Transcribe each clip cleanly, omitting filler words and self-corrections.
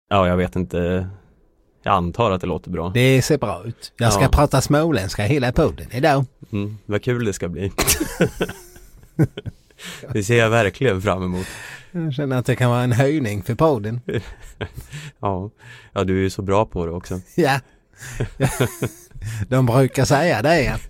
Ja, jag vet inte. Jag antar att det låter bra. Det ser bra ut. Jag ska prata småländska hela podden idag. Vad kul det ska bli. Det ser jag verkligen fram emot. Jag känner att det kan vara en höjning för podden. Ja, du är ju så bra på det också. Ja. De brukar säga det, ja.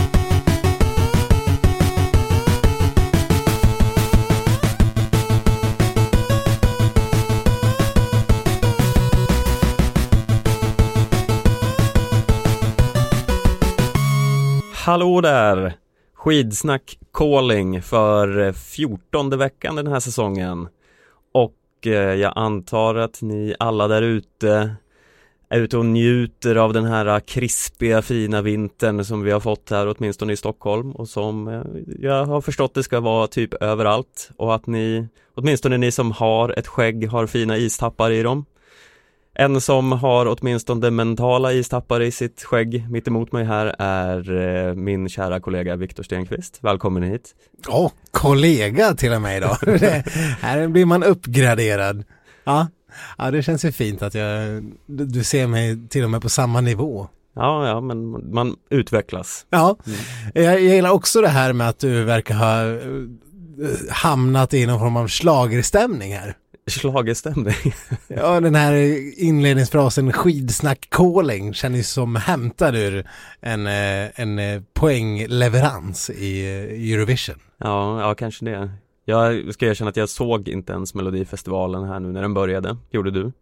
Hallå där! Skidsnack calling för 14:e veckan den här säsongen. Och jag antar att ni alla där ute är ute och njuter av den här krispiga fina vintern som vi har fått här, åtminstone i Stockholm, och som jag har förstått det ska vara typ överallt, och att ni, åtminstone ni som har ett skägg, har fina istappar i dem. En som har åtminstone mentala istappar i sitt skägg mitt emot mig här är min kära kollega Viktor Stenqvist. Välkommen hit. Kollega till och med idag. Här blir man uppgraderad. Ja, det känns ju fint att du ser mig till och med på samma nivå. Ja, men man utvecklas. Ja, jag gillar också det här med att du verkar ha hamnat i någon form av schlagerstämning här. Schlagerstämning? Ja, den här inledningsfrasen skidsnack calling känns ju som hämtad ur en poängleverans i Eurovision. Ja, kanske det. Jag ska erkänna att jag såg inte ens Melodifestivalen här nu när den började. Gjorde du?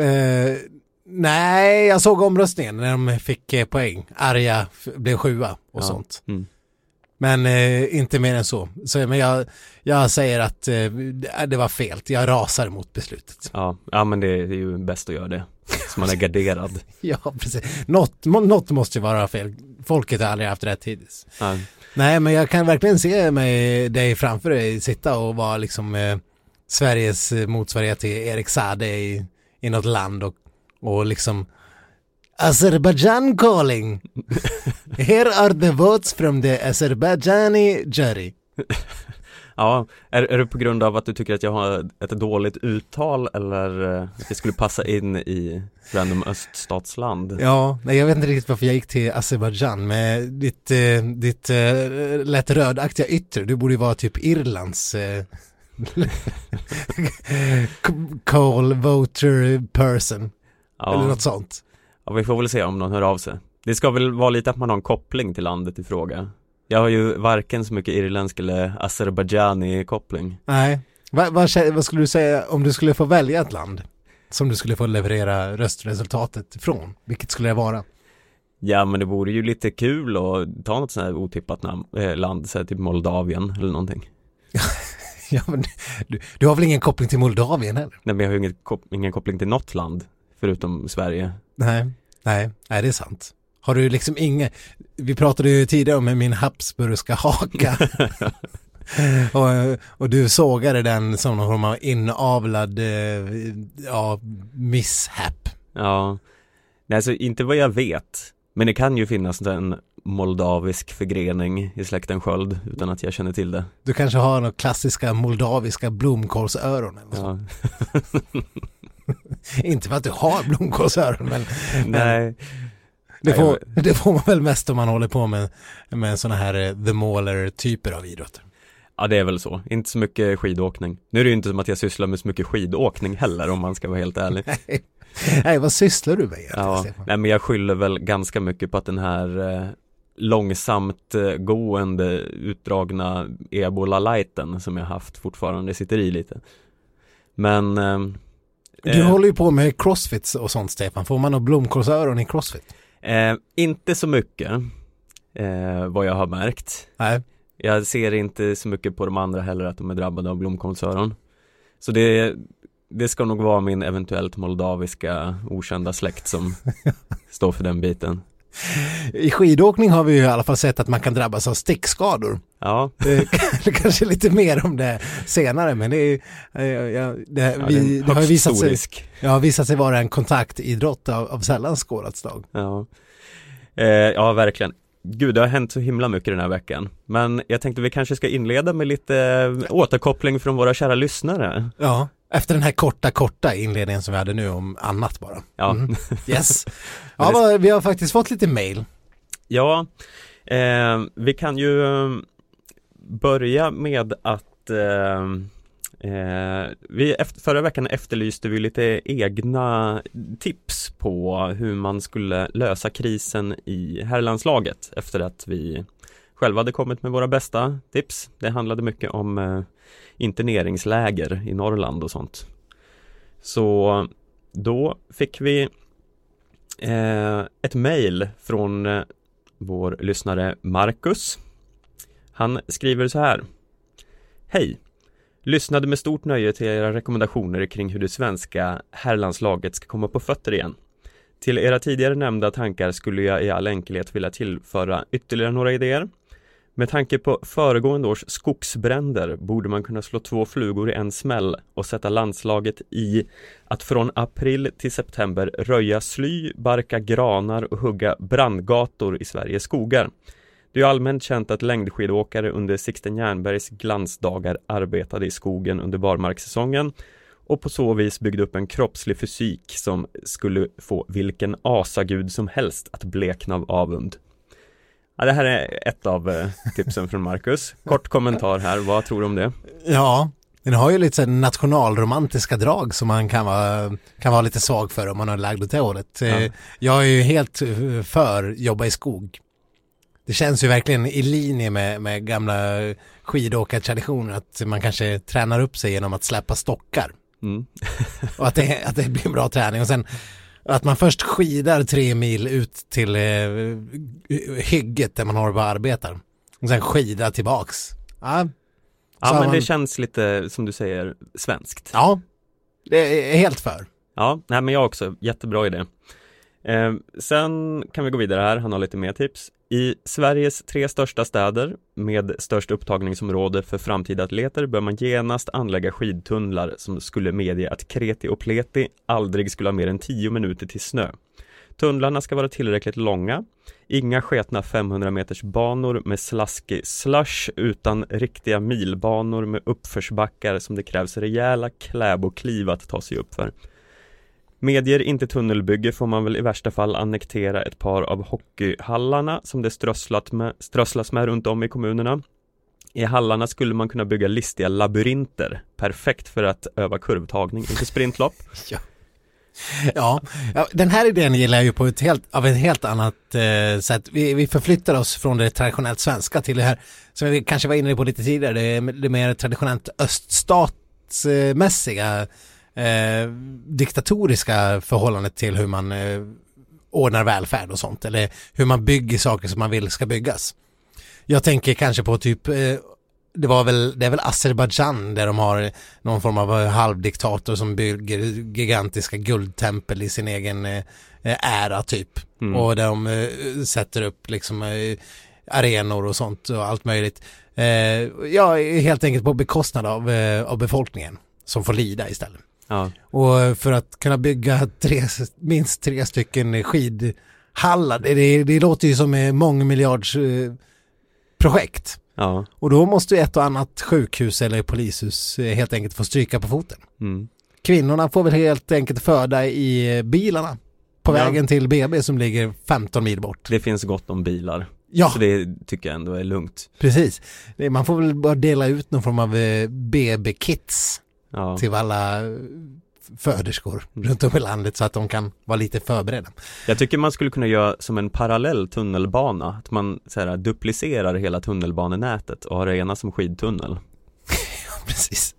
Nej, jag såg omröstningen när de fick poäng. Arja blev 7:a och sånt. Men inte mer än så. Men jag säger att det var fel. Jag rasar mot beslutet. Ja, men det är ju bäst att göra det. Så man är garderad. Ja, precis. Något måste ju vara fel. Folket har aldrig haft rätt hittills. Nej, men jag kan verkligen se dig framför dig sitta och vara liksom Sveriges motsvarighet till Erik Saade i något land och liksom Azerbaijan calling. Here are the votes from the Azerbaijani jury. Ja, är det på grund av att du tycker att jag har ett dåligt uttal, eller att det skulle passa in i random öststatsland? Ja, nej, jag vet inte riktigt varför jag gick till Azerbaijan med ditt lätt rödaktiga yttre. Du borde ju vara typ Irlands call voter person. Ja. Eller något sånt. Ja, vi får väl se om någon hör av sig. Det ska väl vara lite att man har en koppling till landet i fråga. Jag har ju varken så mycket irländsk eller Azerbaijani koppling. Nej. Vad skulle du säga om du skulle få välja ett land som du skulle få leverera röstresultatet från? Vilket skulle det vara? Ja, men det vore ju lite kul att ta något sånt här otippat land, så här typ Moldavien eller någonting. Ja, men du har väl ingen koppling till Moldavien heller? Nej, men jag har ju ingen koppling till något land förutom Sverige. Nej, det är sant. Har du liksom vi pratade ju tidigare om min habsburgska haka. och du sågade den som någon form av inavlad misshap. Ja, nej, alltså inte vad jag vet. Men det kan ju finnas en moldavisk förgrening i släkten Sköld utan att jag känner till det. Du kanske har några klassiska moldaviska blomkålsöron eller så. Ja. Inte för att du har blomkålsöron, men nej. Det får man väl mest om man håller på med såna här The Mauler typer av idrotter. Ja, det är väl så. Inte så mycket skidåkning. Nu är det ju inte som att jag sysslar med så mycket skidåkning heller, om man ska vara helt ärlig. Nej, vad sysslar du med egentligen, Stefan? Nej, men jag skyller väl ganska mycket på att den här långsamt gående utdragna Ebola-lighten som jag haft fortfarande sitter i lite. Men du håller ju på med crossfit och sånt, Stefan. Får man nog blomkålsöron i crossfit? Inte så mycket vad jag har märkt. Nej. Jag ser inte så mycket på de andra heller att de är drabbade av blomkålsöron. Så det ska nog vara min eventuellt moldaviska okända släkt som står för den biten. I skidåkning har vi ju i alla fall sett att man kan drabbas av stickskador. Ja. Det kanske lite mer om det senare, men det har visat sig vara en kontaktidrott av sällan skådat slag. Ja. Ja, verkligen. Gud, det har hänt så himla mycket den här veckan. Men jag tänkte vi kanske ska inleda med lite återkoppling från våra kära lyssnare. Ja. Efter den här korta inledningen som vi hade nu om annat bara. Ja. Yes. Ja, vi har faktiskt fått lite mail. Ja, vi kan ju börja med att förra veckan efterlyste vi lite egna tips på hur man skulle lösa krisen i herrlandslaget efter att vi själva hade kommit med våra bästa tips. Det handlade mycket om interneringsläger i Norrland och sånt. Så då fick vi ett mejl från vår lyssnare Marcus. Han skriver så här: Hej! Lyssnade med stort nöje till era rekommendationer kring hur det svenska herrlandslaget ska komma på fötter igen. Till era tidigare nämnda tankar skulle jag i all enkelhet vilja tillföra ytterligare några idéer. Med tanke på föregående års skogsbränder borde man kunna slå 2 flugor i en smäll och sätta landslaget i att från april till september röja sly, barka granar och hugga brandgator i Sveriges skogar. Det är allmänt känt att längdskidåkare under Sixten Jernbergs glansdagar arbetade i skogen under barmarkssäsongen och på så vis byggde upp en kroppslig fysik som skulle få vilken asagud som helst att blekna av avund. Ja, det här är ett av tipsen från Marcus. Kort kommentar här, vad tror du om det? Ja, den har ju lite så nationalromantiska drag som man kan vara lite svag för om man har lagd åt det hållet. Ja. Jag är ju helt för jobba i skog. Det känns ju verkligen i linje med gamla skidåkartraditioner att man kanske tränar upp sig genom att släppa stockar. Mm. Och att det blir en bra träning. Och sen att man först skidar 3 mil ut till hygget där man har bara arbetar. Och sen skidar tillbaks. Ja, men det känns lite, som du säger, svenskt. Ja, det är helt för. Ja, nej, men jag också. Jättebra idé. Sen kan vi gå vidare här. Han har lite mer tips. I Sveriges 3 största städer med störst upptagningsområde för framtida atleter bör man genast anlägga skidtunnlar som skulle medge att kreti och pleti aldrig skulle ha mer än 10 minuter till snö. Tunnlarna ska vara tillräckligt långa, inga sketna 500 meters banor med slaskig slush utan riktiga milbanor med uppförsbackar som det krävs rejäla kläbokliv att ta sig upp för. Medger inte tunnelbygge får man väl i värsta fall annektera ett par av hockeyhallarna som det strösslas med runt om i kommunerna. I hallarna skulle man kunna bygga listiga labyrinter, perfekt för att öva kurvtagning inför sprintlopp. Ja, den här idén gillar jag ju på ett helt annat sätt. Vi förflyttar oss från det traditionellt svenska till det här som vi kanske var inne på lite tidigare, det mer traditionellt öststatsmässiga diktatoriska förhållandet till hur man ordnar välfärd och sånt, eller hur man bygger saker som man vill ska byggas. Jag tänker kanske på typ det är väl Azerbaijan där de har någon form av halvdiktator som bygger gigantiska guldtempel i sin egen ära typ. Och där de sätter upp liksom arenor och sånt och allt möjligt. Helt enkelt på bekostnad av befolkningen som får lida istället. Ja. Och för att kunna bygga minst 3 stycken skidhallar, det låter ju som ett mångmiljards projekt. Ja. Och då måste ett och annat sjukhus eller polishus helt enkelt få stryka på foten. Mm. Kvinnorna får väl helt enkelt föda i bilarna på vägen till BB som ligger 15 mil bort. Det finns gott om bilar. Ja. Så det tycker jag ändå är lugnt. Precis. Man får väl bara dela ut någon form av BB-kits till alla föderskor runt om i landet så att de kan vara lite förberedda. Jag tycker man skulle kunna göra som en parallell tunnelbana, att man så här, duplicerar hela tunnelbanenätet och har det ena som skidtunnel. Ja, precis.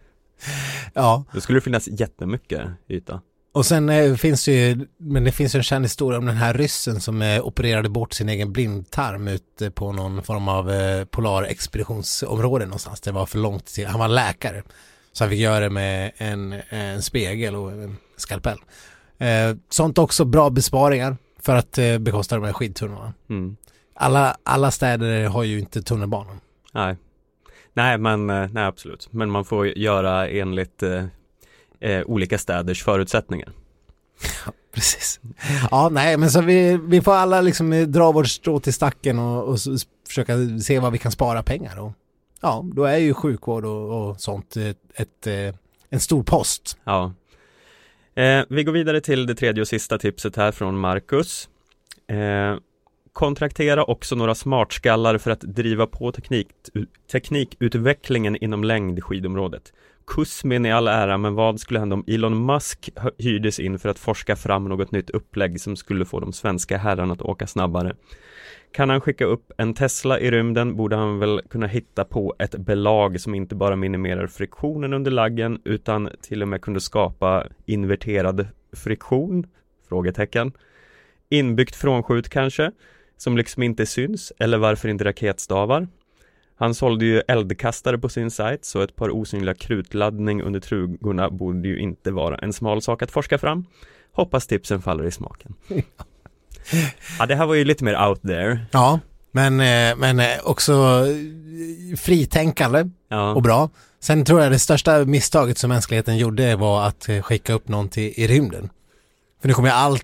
Ja. Då skulle det finnas jättemycket yta. Och sen finns det ju en känd historia om den här ryssen som opererade bort sin egen blindtarm ute på någon form av polarexpeditionsområde någonstans. Det var för långt till. Han var läkare. Så han fick göra det med en spegel och en skalpell. Sånt också bra besparingar för att bekosta de här skidtunnlarna. Mm. Alla städer har ju inte tunnelbanan. Nej, absolut. Men man får göra enligt olika städers förutsättningar. Ja, precis. Ja, nej, men så vi får alla liksom dra vårt strå till stacken och försöka se vad vi kan spara pengar och ja, då är ju sjukvård och sånt en stor post. Ja. Vi går vidare till det tredje och sista tipset här från Marcus. Kontraktera också några smartskallar för att driva på teknikutvecklingen inom längdskidområdet. Kusmin i all ära, men vad skulle hända om Elon Musk hyrdes in för att forska fram något nytt upplägg som skulle få de svenska herrarna att åka snabbare? Kan han skicka upp en Tesla i rymden borde han väl kunna hitta på ett belag som inte bara minimerar friktionen under laggen utan till och med kunde skapa inverterad friktion? Frågetecken. Inbyggt frånskjut kanske, som liksom inte syns, eller varför inte raketstavar? Han sålde ju eldkastare på sin sajt, så ett par osynliga krutladdning under trugorna borde ju inte vara en smal sak att forska fram. Hoppas tipsen faller i smaken. Ja, det här var ju lite mer out there. Ja, men också fritänkande och bra. Sen tror jag det största misstaget som mänskligheten gjorde var att skicka upp någon i rymden. För nu kommer jag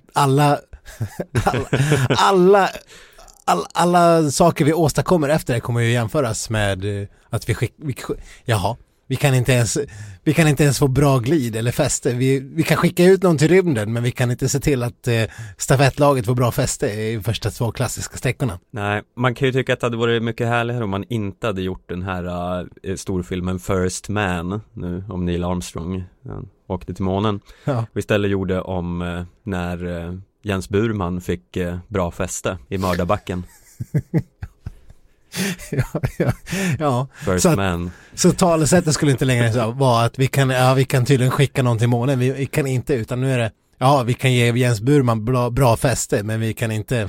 alla saker vi åstadkommer efter det kommer ju jämföras med att vi kan inte ens få bra glid eller fäste. Vi kan skicka ut någon till rymden, men vi kan inte se till att stafettlaget får bra fäste i första 2 klassiska sträckorna. Nej, man kan ju tycka att det hade varit mycket härligare om man inte hade gjort den här storfilmen First Man nu om Neil Armstrong åkte till månen. Ja. Och istället gjorde om när Jens Burman fick bra fäste i mördarbacken. Ja. First Man. Så talesättet skulle inte längre vara att vi kan tydligen skicka någon till månen. Vi kan inte, utan nu är det vi kan ge Jens Burman bra fäste, men vi kan inte.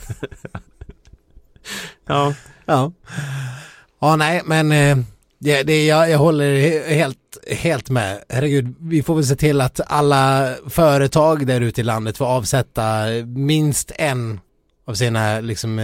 Ja. Ja, nej, men jag håller helt med. Herregud, vi får väl se till att alla företag där ute i landet får avsätta minst en av sina liksom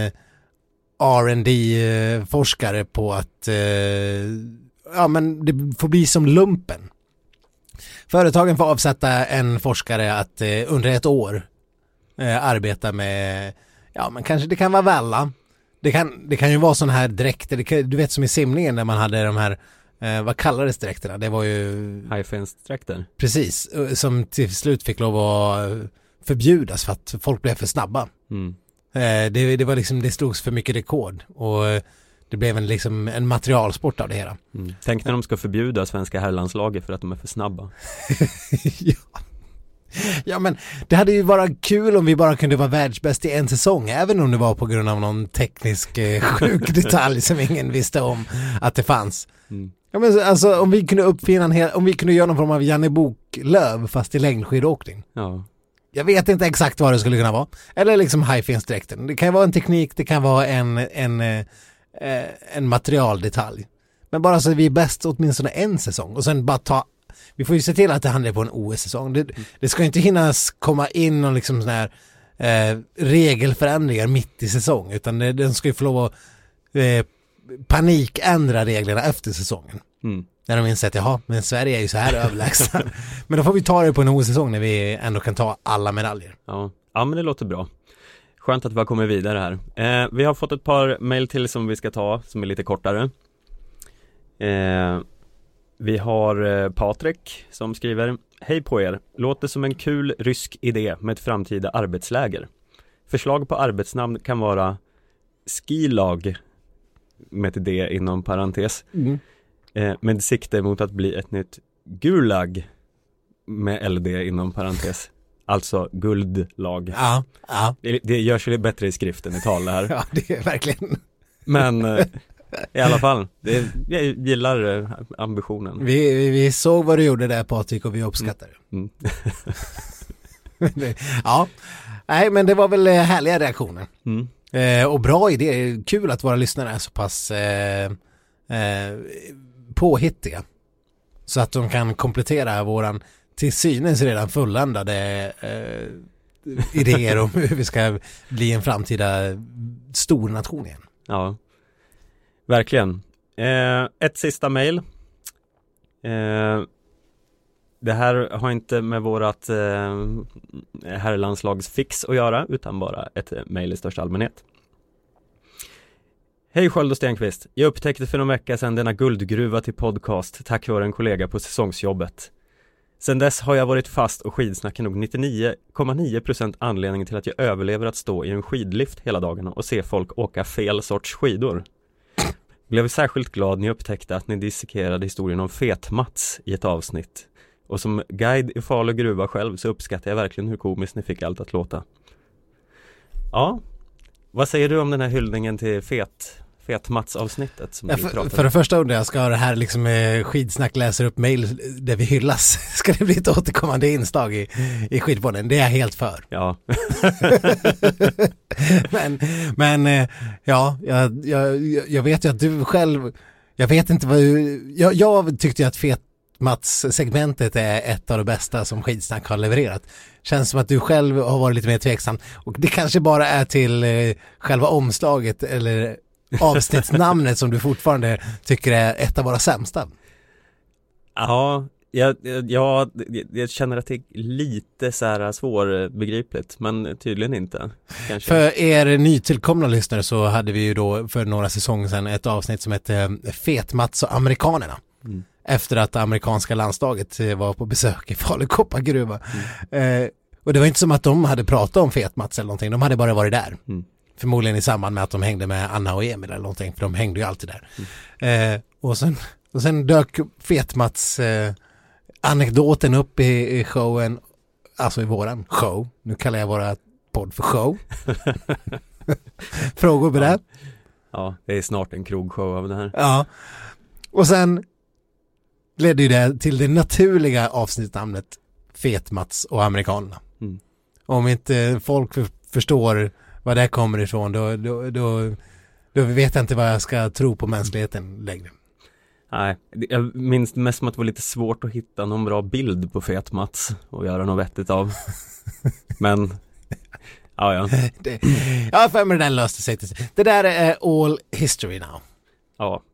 R&D-forskare på att men det får bli som lumpen. Företagen får avsätta en forskare att under ett år arbeta med, men kanske det kan vara välla. Det kan ju vara sån här dräkter, du vet som i simningen när man hade de här, vad kallades dräkterna? Det var ju high-fins-dräkter. Precis, som till slut fick lov att förbjudas för att folk blev för snabba. Mm. Det var liksom, det slogs för mycket rekord och det blev en materialsport av det hela. Mm. Tänk när de ska förbjuda svenska herrlandslaget för att de är för snabba. Ja, men det hade ju varit kul om vi bara kunde vara världsbäst i en säsong, även om det var på grund av någon teknisk sjuk detalj som ingen visste om att det fanns. Mm. Ja, men alltså om vi kunde om vi kunde göra någon form av Janne Boklöv fast i längdskidåkning. Ja. Jag vet inte exakt vad det skulle kunna vara. Eller liksom high-fins-dräkten. Det kan ju vara en teknik, det kan vara en materialdetalj. Men bara så att vi är bäst åtminstone en säsong. Och sen bara vi får ju se till att det handlar på en OS-säsong. Det ska inte hinnas komma in och liksom sån här regelförändringar mitt i säsong. Utan den ska ju få lov att panikändra reglerna efter säsongen. Mm. När de inser att men Sverige är ju så här överlägsna. Men då får vi ta det på en OS-säsong när vi ändå kan ta alla medaljer. Ja, men det låter bra. Skönt att vi har kommit vidare här. Vi har fått ett par mejl till som vi ska ta, som är lite kortare. Vi har Patrik som skriver: Hej på er, låter som en kul rysk idé med ett framtida arbetsläger. Förslag på arbetsnamn kan vara Skilag med ett D inom parentes. Med sikte mot att bli ett nytt Gulag med LD inom parentes. Alltså guldlag. Ja. Det görs ju bättre i skriften i tal här. Ja, det är verkligen. Men i alla fall, jag gillar ambitionen. Vi såg vad du gjorde där, Patrik, och vi uppskattar det. Mm. Ja, nej, men det var väl härliga reaktioner. Mm. Och bra idé. Kul att våra lyssnare är så pass påhittiga. Så att de kan komplettera våran till synes redan fulländade idéer om hur vi ska bli en framtida stor nation igen. Ja, verkligen. Ett sista mejl. Det här har inte med vårat herrlandslagsfix att göra, utan bara ett mejl i största allmänhet. Hej Sköld och Stenqvist. Jag upptäckte för någon vecka sedan denna guldgruva till podcast tack vare en kollega på säsongsjobbet. Sen dess har jag varit fast och skidsnackar nog 99,9% anledningen till att jag överlever att stå i en skidlift hela dagarna och se folk åka fel sorts skidor. Blev särskilt glad när jag upptäckte att ni dissekerade historien om Fet-Mats i ett avsnitt. Och som guide i Falu gruva själv så uppskattar jag verkligen hur komiskt ni fick allt att låta. Ja, vad säger du om den här hyllningen till Fet-Mats-avsnittet som för det första undrar jag, ska det här liksom skidsnack läser upp mejl där vi hyllas? Ska det bli ett återkommande inslag i skidpodden? Det är jag helt för. Ja. men jag vet ju att du själv, jag vet inte vad jag tyckte ju att Fet-Mats-segmentet är ett av de bästa som skidsnack har levererat. Känns som att du själv har varit lite mer tveksam. Och det kanske bara är till själva omslaget eller avsnittsnamnet som du fortfarande tycker är ett av våra sämsta. Ja, jag känner att det är lite så här svårbegripligt, men tydligen inte. Kanske. För er nytillkomna lyssnare så hade vi ju då för några säsonger sedan ett avsnitt som hette Fet-Mats och amerikanerna. Mm. Efter att amerikanska landslaget var på besök i Falu gruva. Och det var inte som att de hade pratat om Fet-Mats eller någonting, de hade bara varit där. Mm. Förmodligen i samband med att de hängde med Anna och Emil eller någonting, för de hängde ju alltid där. Och sen dök Fet-Mats anekdoten upp i showen, alltså i våran show. Nu kallar jag våra podd för show. Frågor på det? Ja, det är snart en krogshow av det här. Ja, och sen ledde ju det till det naturliga avsnittsnamnet Fet-Mats och amerikanerna. Mm. Om inte folk förstår var det kommer ifrån, då vet jag inte vad jag ska tro på mänskligheten längre. Nej, jag minns mest som att det var lite svårt att hitta någon bra bild på Fet-Mats och göra något vettigt av. Men, ja. Ja, för mig den löste sig. Det där är all history now. Ja.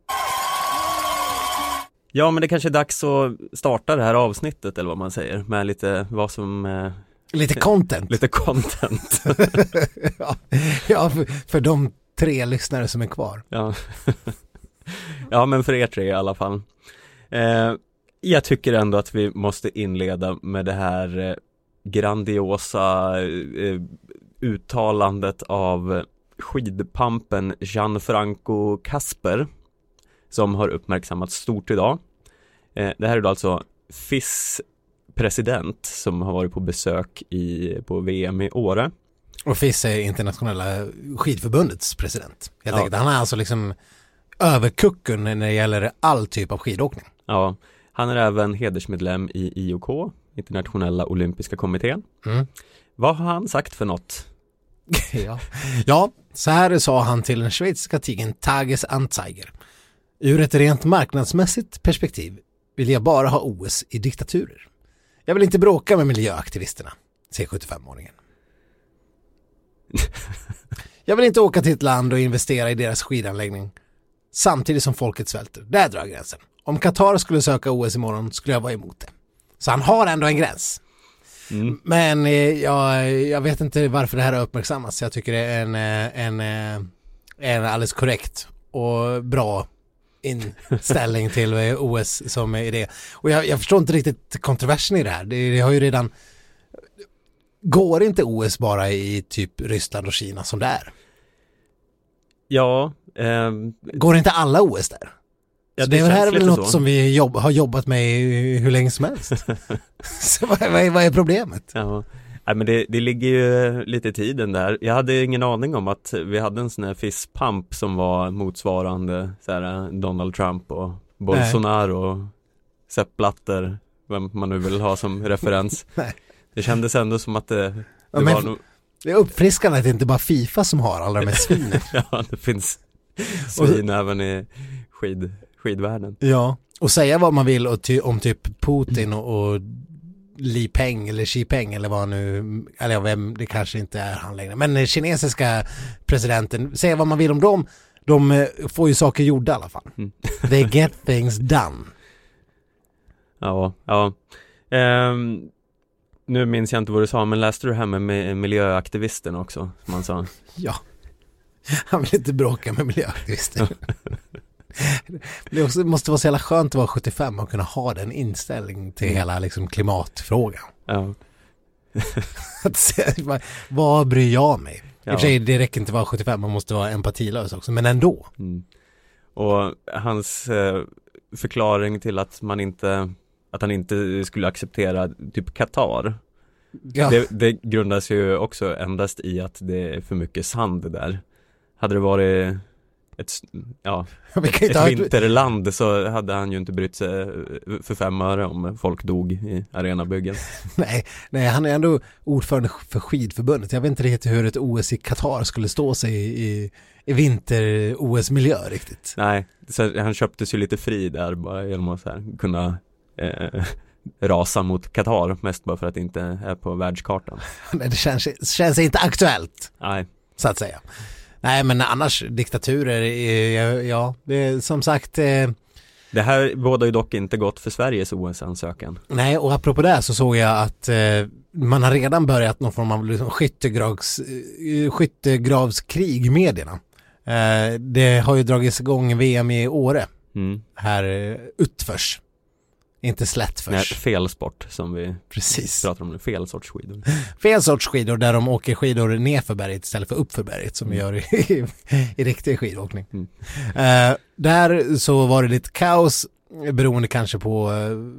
Ja, men det kanske är dags att starta det här avsnittet, eller vad man säger, med lite vad som... Lite content. Lite content. Ja, för de 3 lyssnare som är kvar. Ja. Ja, men för er 3 i alla fall. Jag tycker ändå att vi måste inleda med det här grandiosa uttalandet av skidpampen Gianfranco Casper, som har uppmärksammats stort idag. Det här är då alltså FIS president som har varit på besök på VM i Åre. Och FIS är internationella skidförbundets president. Jag tänkte, han är alltså liksom överkucken när det gäller all typ av skidåkning. Ja, han är även hedersmedlem i IOK, internationella olympiska kommittén. Mm. Vad har han sagt för något? Ja, så här sa han till den schweiziska tidningen Tages Anzeiger. Ur ett rent marknadsmässigt perspektiv vill jag bara ha OS i diktaturer. Jag vill inte bråka med miljöaktivisterna, säger 75-åringen. Jag vill inte åka till ett land och investera i deras skidanläggning samtidigt som folket svälter. Där drar gränsen. Om Qatar skulle söka OS imorgon skulle jag vara emot det. Så han har ändå en gräns. Mm. Men jag vet inte varför det här har uppmärksammats. Jag tycker det är en alldeles korrekt och bra inställning till OS som är det. Och jag förstår inte riktigt kontroversen i det här. Det har ju redan... Går inte OS bara i typ Ryssland och Kina som det är? Ja. Går inte alla OS där? Ja, det här är väl något som vi har jobbat med hur länge som helst. Så vad är problemet? Ja. Nej, men det ligger ju lite i tiden där. Jag hade ingen aning om att vi hade en sån här fistpump som var motsvarande så här, Donald Trump och Bolsonaro och Sepp Blatter, vem man nu vill ha som referens. Nej. Det kändes ändå som att det var nog... Det är uppfriskande att det inte bara FIFA som har alla de här svinen. Ja, det finns svin även i skidvärlden. Ja, och säga vad man vill om typ Putin och Li Peng eller Xi Peng eller vad nu, eller vem, det kanske inte är han längre. Men kinesiska presidenten, säga vad man vill om dem, de får ju saker gjorda i alla fall. Mm. They get things done. Ja. Nu minns jag inte vad du sa, men läste du här med miljöaktivisten också, som man sa? Ja, han vill inte bråka med miljöaktivister. Det måste vara så jävla skönt att vara 75 och kunna ha den inställning till hela liksom, klimatfrågan. Ja. Vad bryr jag mig? Ja. I och för sig, det räcker inte att vara 75, man måste vara empatilös också, men ändå. Och hans förklaring till att han inte skulle acceptera typ Qatar. Ja. Det grundas ju också endast i att det är för mycket sand där. Hade det varit ett vinterland så hade han ju inte brytt sig för 5 öre om folk dog i arenabyggen. Nej, han är ändå ordförande för skidförbundet. Jag vet inte riktigt hur ett OS i Qatar skulle stå sig i vinter-OS-miljö riktigt. Nej, så han köptes ju lite fri där bara genom att så här, kunna rasa mot Qatar, mest bara för att det inte är på världskartan. Det känns inte aktuellt. Nej. Så att säga. Nej, men annars diktaturer, ja, det är som sagt... Det här båda ju dock inte gått för Sveriges OS-ansökan. Nej, och apropå det så såg jag att man har redan börjat någon form av liksom skyttegravskrig i medierna. Det har ju dragits igång VM i Åre. Här utförs. Inte slättförs. Nej, fel sport som vi precis pratar om nu. Fel sorts skidor. Fel sorts skidor där de åker skidor ner för berget istället för upp för berget som vi gör i riktig skidåkning. Där så var det lite kaos beroende kanske på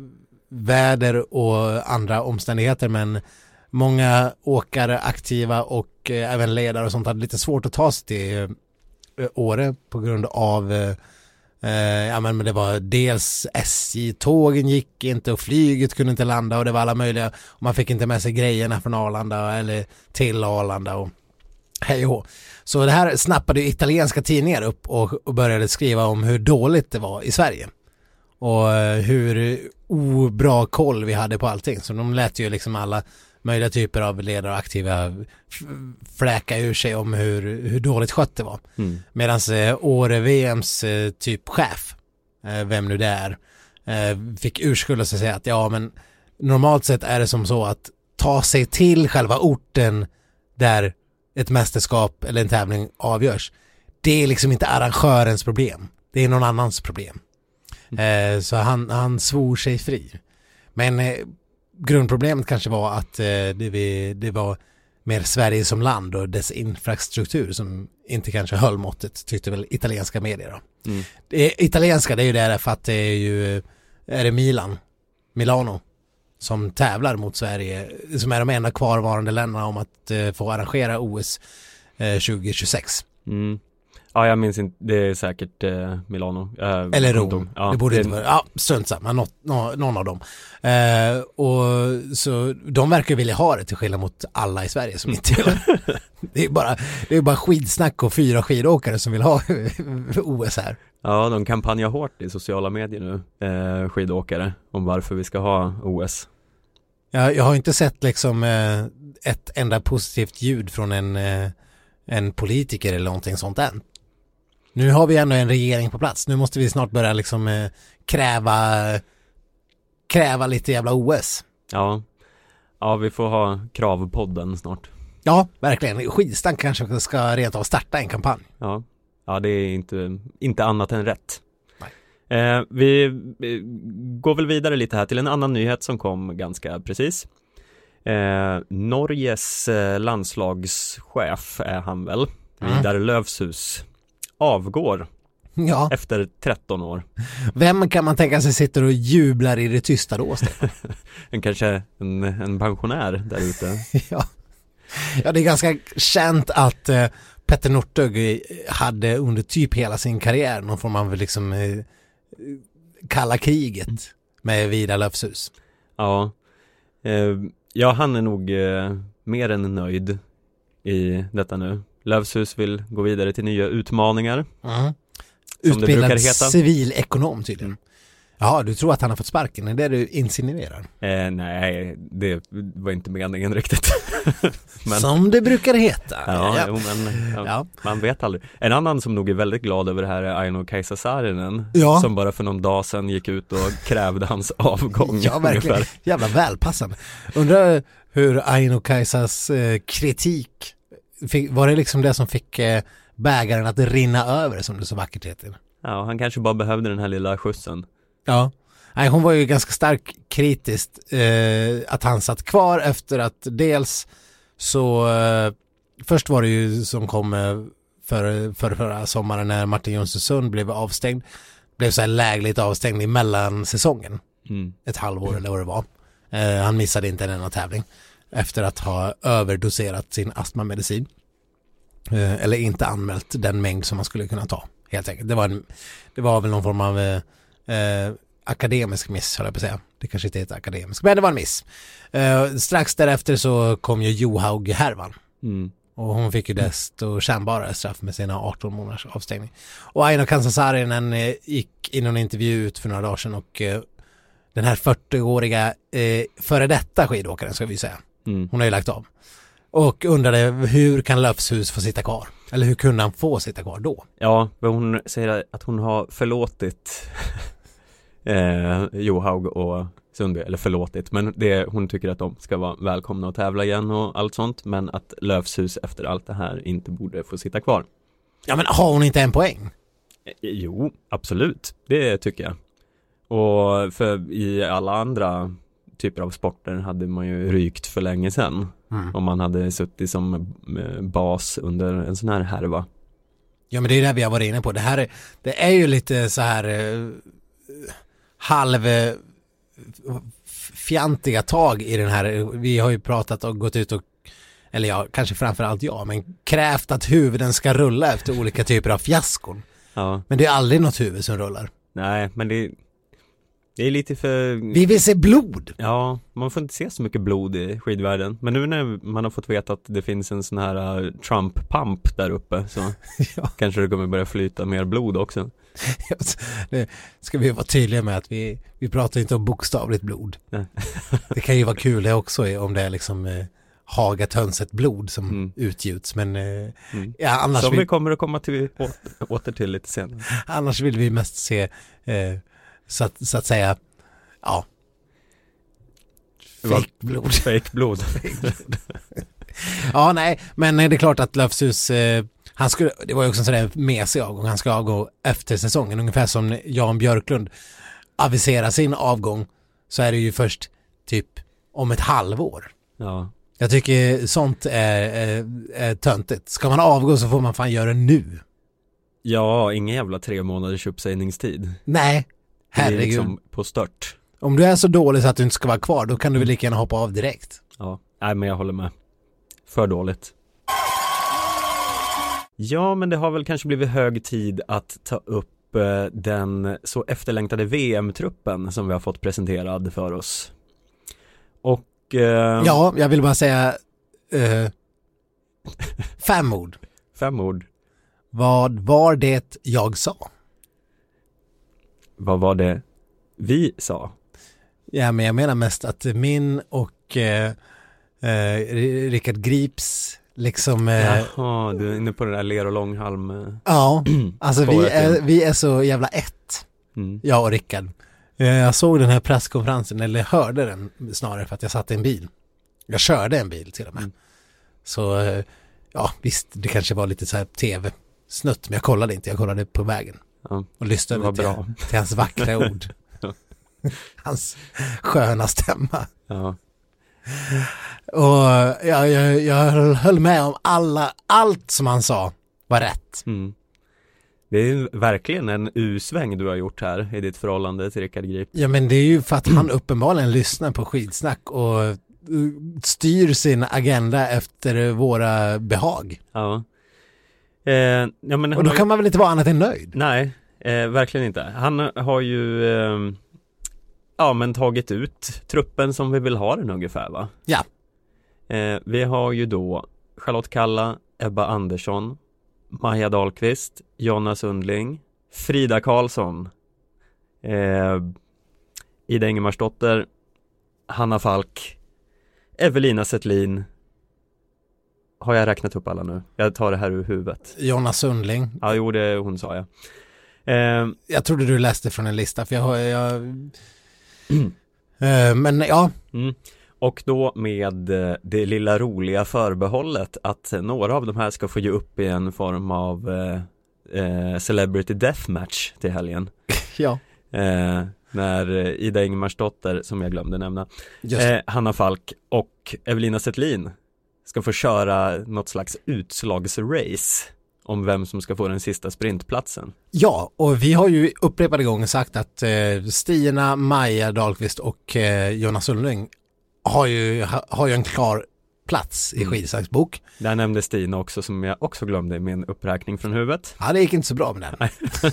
väder och andra omständigheter, men många åkare, aktiva och även ledare och sånt hade lite svårt att ta sig till Åre på grund av men det var dels SJ-tågen gick inte och flyget kunde inte landa och det var alla möjliga och man fick inte med sig grejerna från Arlanda eller till Arlanda och hej och hå. Så det här snappade italienska tidningar upp och började skriva om hur dåligt det var i Sverige och hur obra koll vi hade på allting. Så de lät ju liksom alla möjliga typer av ledare och aktiva fläka ur sig om hur dåligt skött det var. Medan Åre-VMs typ chef, vem nu det är, fick urskulda sig och säga att ja, men normalt sett är det som så att ta sig till själva orten där ett mästerskap eller en tävling avgörs. Det är liksom inte arrangörens problem. Det är någon annans problem. Så han svor sig fri. Men grundproblemet kanske var att det var mer Sverige som land och dess infrastruktur som inte kanske höll måttet, tyckte väl italienska medier då. Det italienska, det är ju det för att det är det Milano som tävlar mot Sverige, som är de enda kvarvarande länderna om att få arrangera OS 2026. Ja, jag minns inte, det är säkert Milano. Eller Rom, det borde inte vara. Ja, strunt samma, någon av dem. Och så de verkar vilja ha det till skillnad mot alla i Sverige som inte vill. Det är bara skidsnack och 4 skidåkare som vill ha OS här. Ja, de kampanjar hårt i sociala medier nu, skidåkare, om varför vi ska ha OS. Jag har inte sett liksom ett enda positivt ljud från en politiker eller någonting sånt än. Nu har vi ändå en regering på plats. Nu måste vi snart börja liksom kräva lite jävla OS. Ja, vi får ha kravpodden snart. Ja, verkligen. Skidstank kanske ska rent av starta en kampanj. Ja, det är inte annat än rätt. Vi går väl vidare lite här till en annan nyhet som kom ganska precis. Norges landslagschef är han väl, Vidar Løvshus, avgår efter 13 år. Vem kan man tänka sig sitter och jublar i det tysta då? Kanske en pensionär där ute. Ja, det är ganska känt att Petter Northug hade under typ hela sin karriär någon form av liksom kalla kriget med Vidar Løvshus. Ja, han är nog mer än nöjd i detta nu. Løvshus vill gå vidare till nya utmaningar. Utbildad civilekonom tydligen. Ja, du tror att han har fått sparken, är det du insinuerar? Nej, det var inte meningen riktigt. Men, som det brukar heta. Man vet aldrig. En annan som nog är väldigt glad över det här är Aino-Kaisa Saarinen, som bara för någon dag sedan gick ut och krävde hans avgång. Ja, verkligen. Ungefär. Jävla välpassande. Undrar hur Aino-Kaisas kritik var det liksom det som fick bägaren att rinna över, som det så vackert heter? Ja, han kanske bara behövde den här lilla skjutsen. Ja, nej, hon var ju ganska starkt kritiskt att han satt kvar efter att dels så först var det ju som kom förra sommaren när Martin Jonsson blev avstängd. Blev så här lägligt avstängd i mellansäsongen. Ett halvår eller vad det var. Han missade inte en enda tävling efter att ha överdoserat sin astmamedicin. Eller inte anmält den mängd som man skulle kunna ta, helt enkelt. Det var väl någon form av akademisk miss, höll jag på att säga. Det kanske inte är ett akademisk, men det var en miss. Strax därefter så kom ju Johaug-härvan. Och hon fick ju desto kännbarare straff med sina 18 månaders avstängning. Och Aino Kansasaarinen gick in i en intervju ut för några dagar sedan och den här 40-åriga före detta skidåkaren, ska vi säga. Hon har ju lagt av. Och undrade hur kan Löfshus få sitta kvar? Eller hur kunde han få sitta kvar då? Ja, hon säger att hon har förlåtit Johaug och Sundby, eller förlåtit, men hon tycker att de ska vara välkomna att tävla igen och allt sånt, men att Löfshus efter allt det här inte borde få sitta kvar. Ja, men har hon inte en poäng? Jo, absolut. Det tycker jag. Och för i alla andra typer av sporter hade man ju rykt för länge sedan. Om man hade suttit som bas under en sån här härva. Ja, men det är det vi har varit inne på. Det är ju lite så här halv fjantiga tag i den här. Vi har ju pratat och gått ut och, eller ja, kanske framförallt jag, men krävt att huvuden ska rulla efter olika typer av fiaskon. Ja. Men det är aldrig något huvud som rullar. Nej, men det är lite för... Vi vill se blod! Ja, man får inte se så mycket blod i skidvärlden. Men nu när man har fått veta att det finns en sån här Trump-pump där uppe, så kanske det kommer börja flyta mer blod också. Det ska vi vara tydliga med att vi pratar inte om bokstavligt blod. Nej. Det kan ju vara kul det också om det är liksom Hagatönset blod som utgjuts, men ja, annars som vi kommer att komma till åter till lite senare. Annars vill vi mest se så att säga fake blod. Ja, nej, men det är klart att Löfshus det var ju också en sån där mesig avgång. Han ska avgå efter säsongen, ungefär som Jan Björklund aviserar sin avgång, så är det ju först typ om ett halvår. Ja. Jag tycker sånt är töntigt. Ska man avgå så får man fan göra det nu. Ja, ingen jävla 3 månaders uppsägningstid. Nej, herregud. Det är liksom på stört. Om du är så dålig så att du inte ska vara kvar, då kan du väl lika gärna hoppa av direkt. Ja, nej, men jag håller med. För dåligt. Ja, men det har väl kanske blivit hög tid att ta upp den så efterlängtade VM-truppen som vi har fått presenterad för oss. Och... ja, jag vill bara säga 5 ord. 5 ord. Vad var det jag sa? Vad var det vi sa? Ja, men jag menar mest att min och Rickard Grips liksom... Jaha, du är inne på det där Ler och Långhalm. Ja, alltså vi är så jävla ett. Jag och Rickard. Jag såg den här presskonferensen, eller hörde den snarare, för att jag satt i en bil. Jag körde en bil till och med. Så ja, visst, det kanske var lite så här tv-snutt, men jag kollade inte. Jag kollade på vägen. Ja, och lyssnade till hans vackra ord. Hans sköna stämma. Ja. Och jag höll med om allt som han sa var rätt. Det är verkligen en U-sväng du har gjort här i ditt förhållande till Rickard Grip. Ja, men det är ju för att han uppenbarligen lyssnar på Skidsnack och styr sin agenda efter våra behag. Ja. Men och då kan man väl inte vara annat än nöjd? Nej, verkligen inte. Han har ju men tagit ut truppen som vi vill ha den ungefär, va? Ja. Vi har ju då Charlotte Kalla, Ebba Andersson, Maja Dahlqvist, Jonna Sundling, Frida Karlsson, Ida Ingemarsdotter, Hanna Falk, Evelina Settlin. Har jag räknat upp alla nu? Jag tar det här ur huvudet. Jonna Sundling. Ja, jo, det hon sa jag. Jag trodde du läste från en lista, för men ja. Och då med det lilla roliga förbehållet att några av de här ska få ge upp i en form av Celebrity Deathmatch till helgen. Ja. När Ida Ingemarsdotter, som jag glömde nämna, Hanna Falk och Evelina Zetterlin ska få köra något slags utslagsrace om vem som ska få den sista sprintplatsen. Ja, och vi har ju upprepade gånger sagt att Stina, Maja Dahlqvist och Jonas Ullring har ju en klar plats i skidsaxbok. Där nämnde Stina också, som jag också glömde i min uppräkning från huvudet. Ja, det gick inte så bra med den.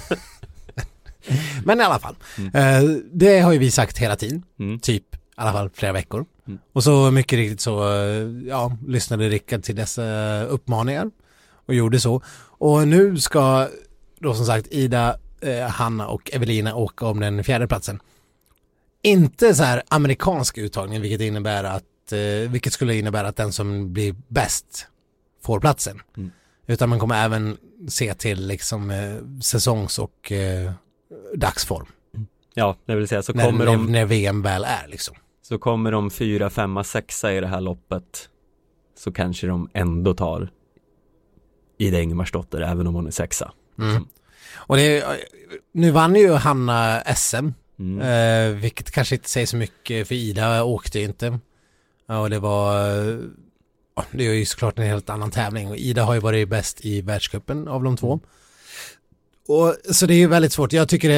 Men i alla fall, det har ju vi sagt hela tiden, typ i alla fall flera veckor. Och så mycket riktigt så lyssnade Rickard till dessa uppmaningar och gjorde så. Och nu ska då som sagt Ida, Hanna och Evelina åka om den 4:e platsen. Inte så här amerikansk uttagning, vilket skulle innebära att den som blir bäst får platsen. Utan man kommer även se till liksom säsongs- och dagsform. Ja, det vill säga så när VM väl är liksom. Så kommer de 4, 5, 6 i det här loppet, så kanske de ändå tar Ida Ingemarsdotter även om hon är 6. Och nu vann ju Hanna SM, vilket kanske inte säger så mycket, för Ida åkte inte. Och det är ju såklart en helt annan tävling, och Ida har ju varit bäst i världscupen av de två. Och så det är ju väldigt svårt. Jag tycker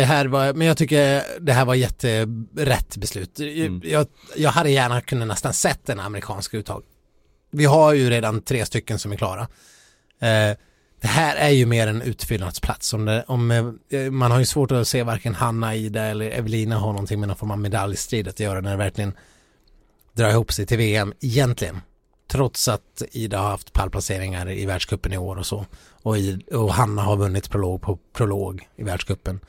det här var jätterätt beslut. Jag hade gärna kunnat nästan sett en amerikansk uttag. Vi har ju redan 3 stycken som är klara. Det här är ju mer en utfyllnadsplats. Man har ju svårt att se varken Hanna, Ida eller Evelina har någonting med någon form av medaljstrid att göra när det verkligen drar ihop sig till VM egentligen. Trots att Ida har haft pallplaceringar i världscupen i år och så. Och Hanna har vunnit prolog på prolog i världscupen.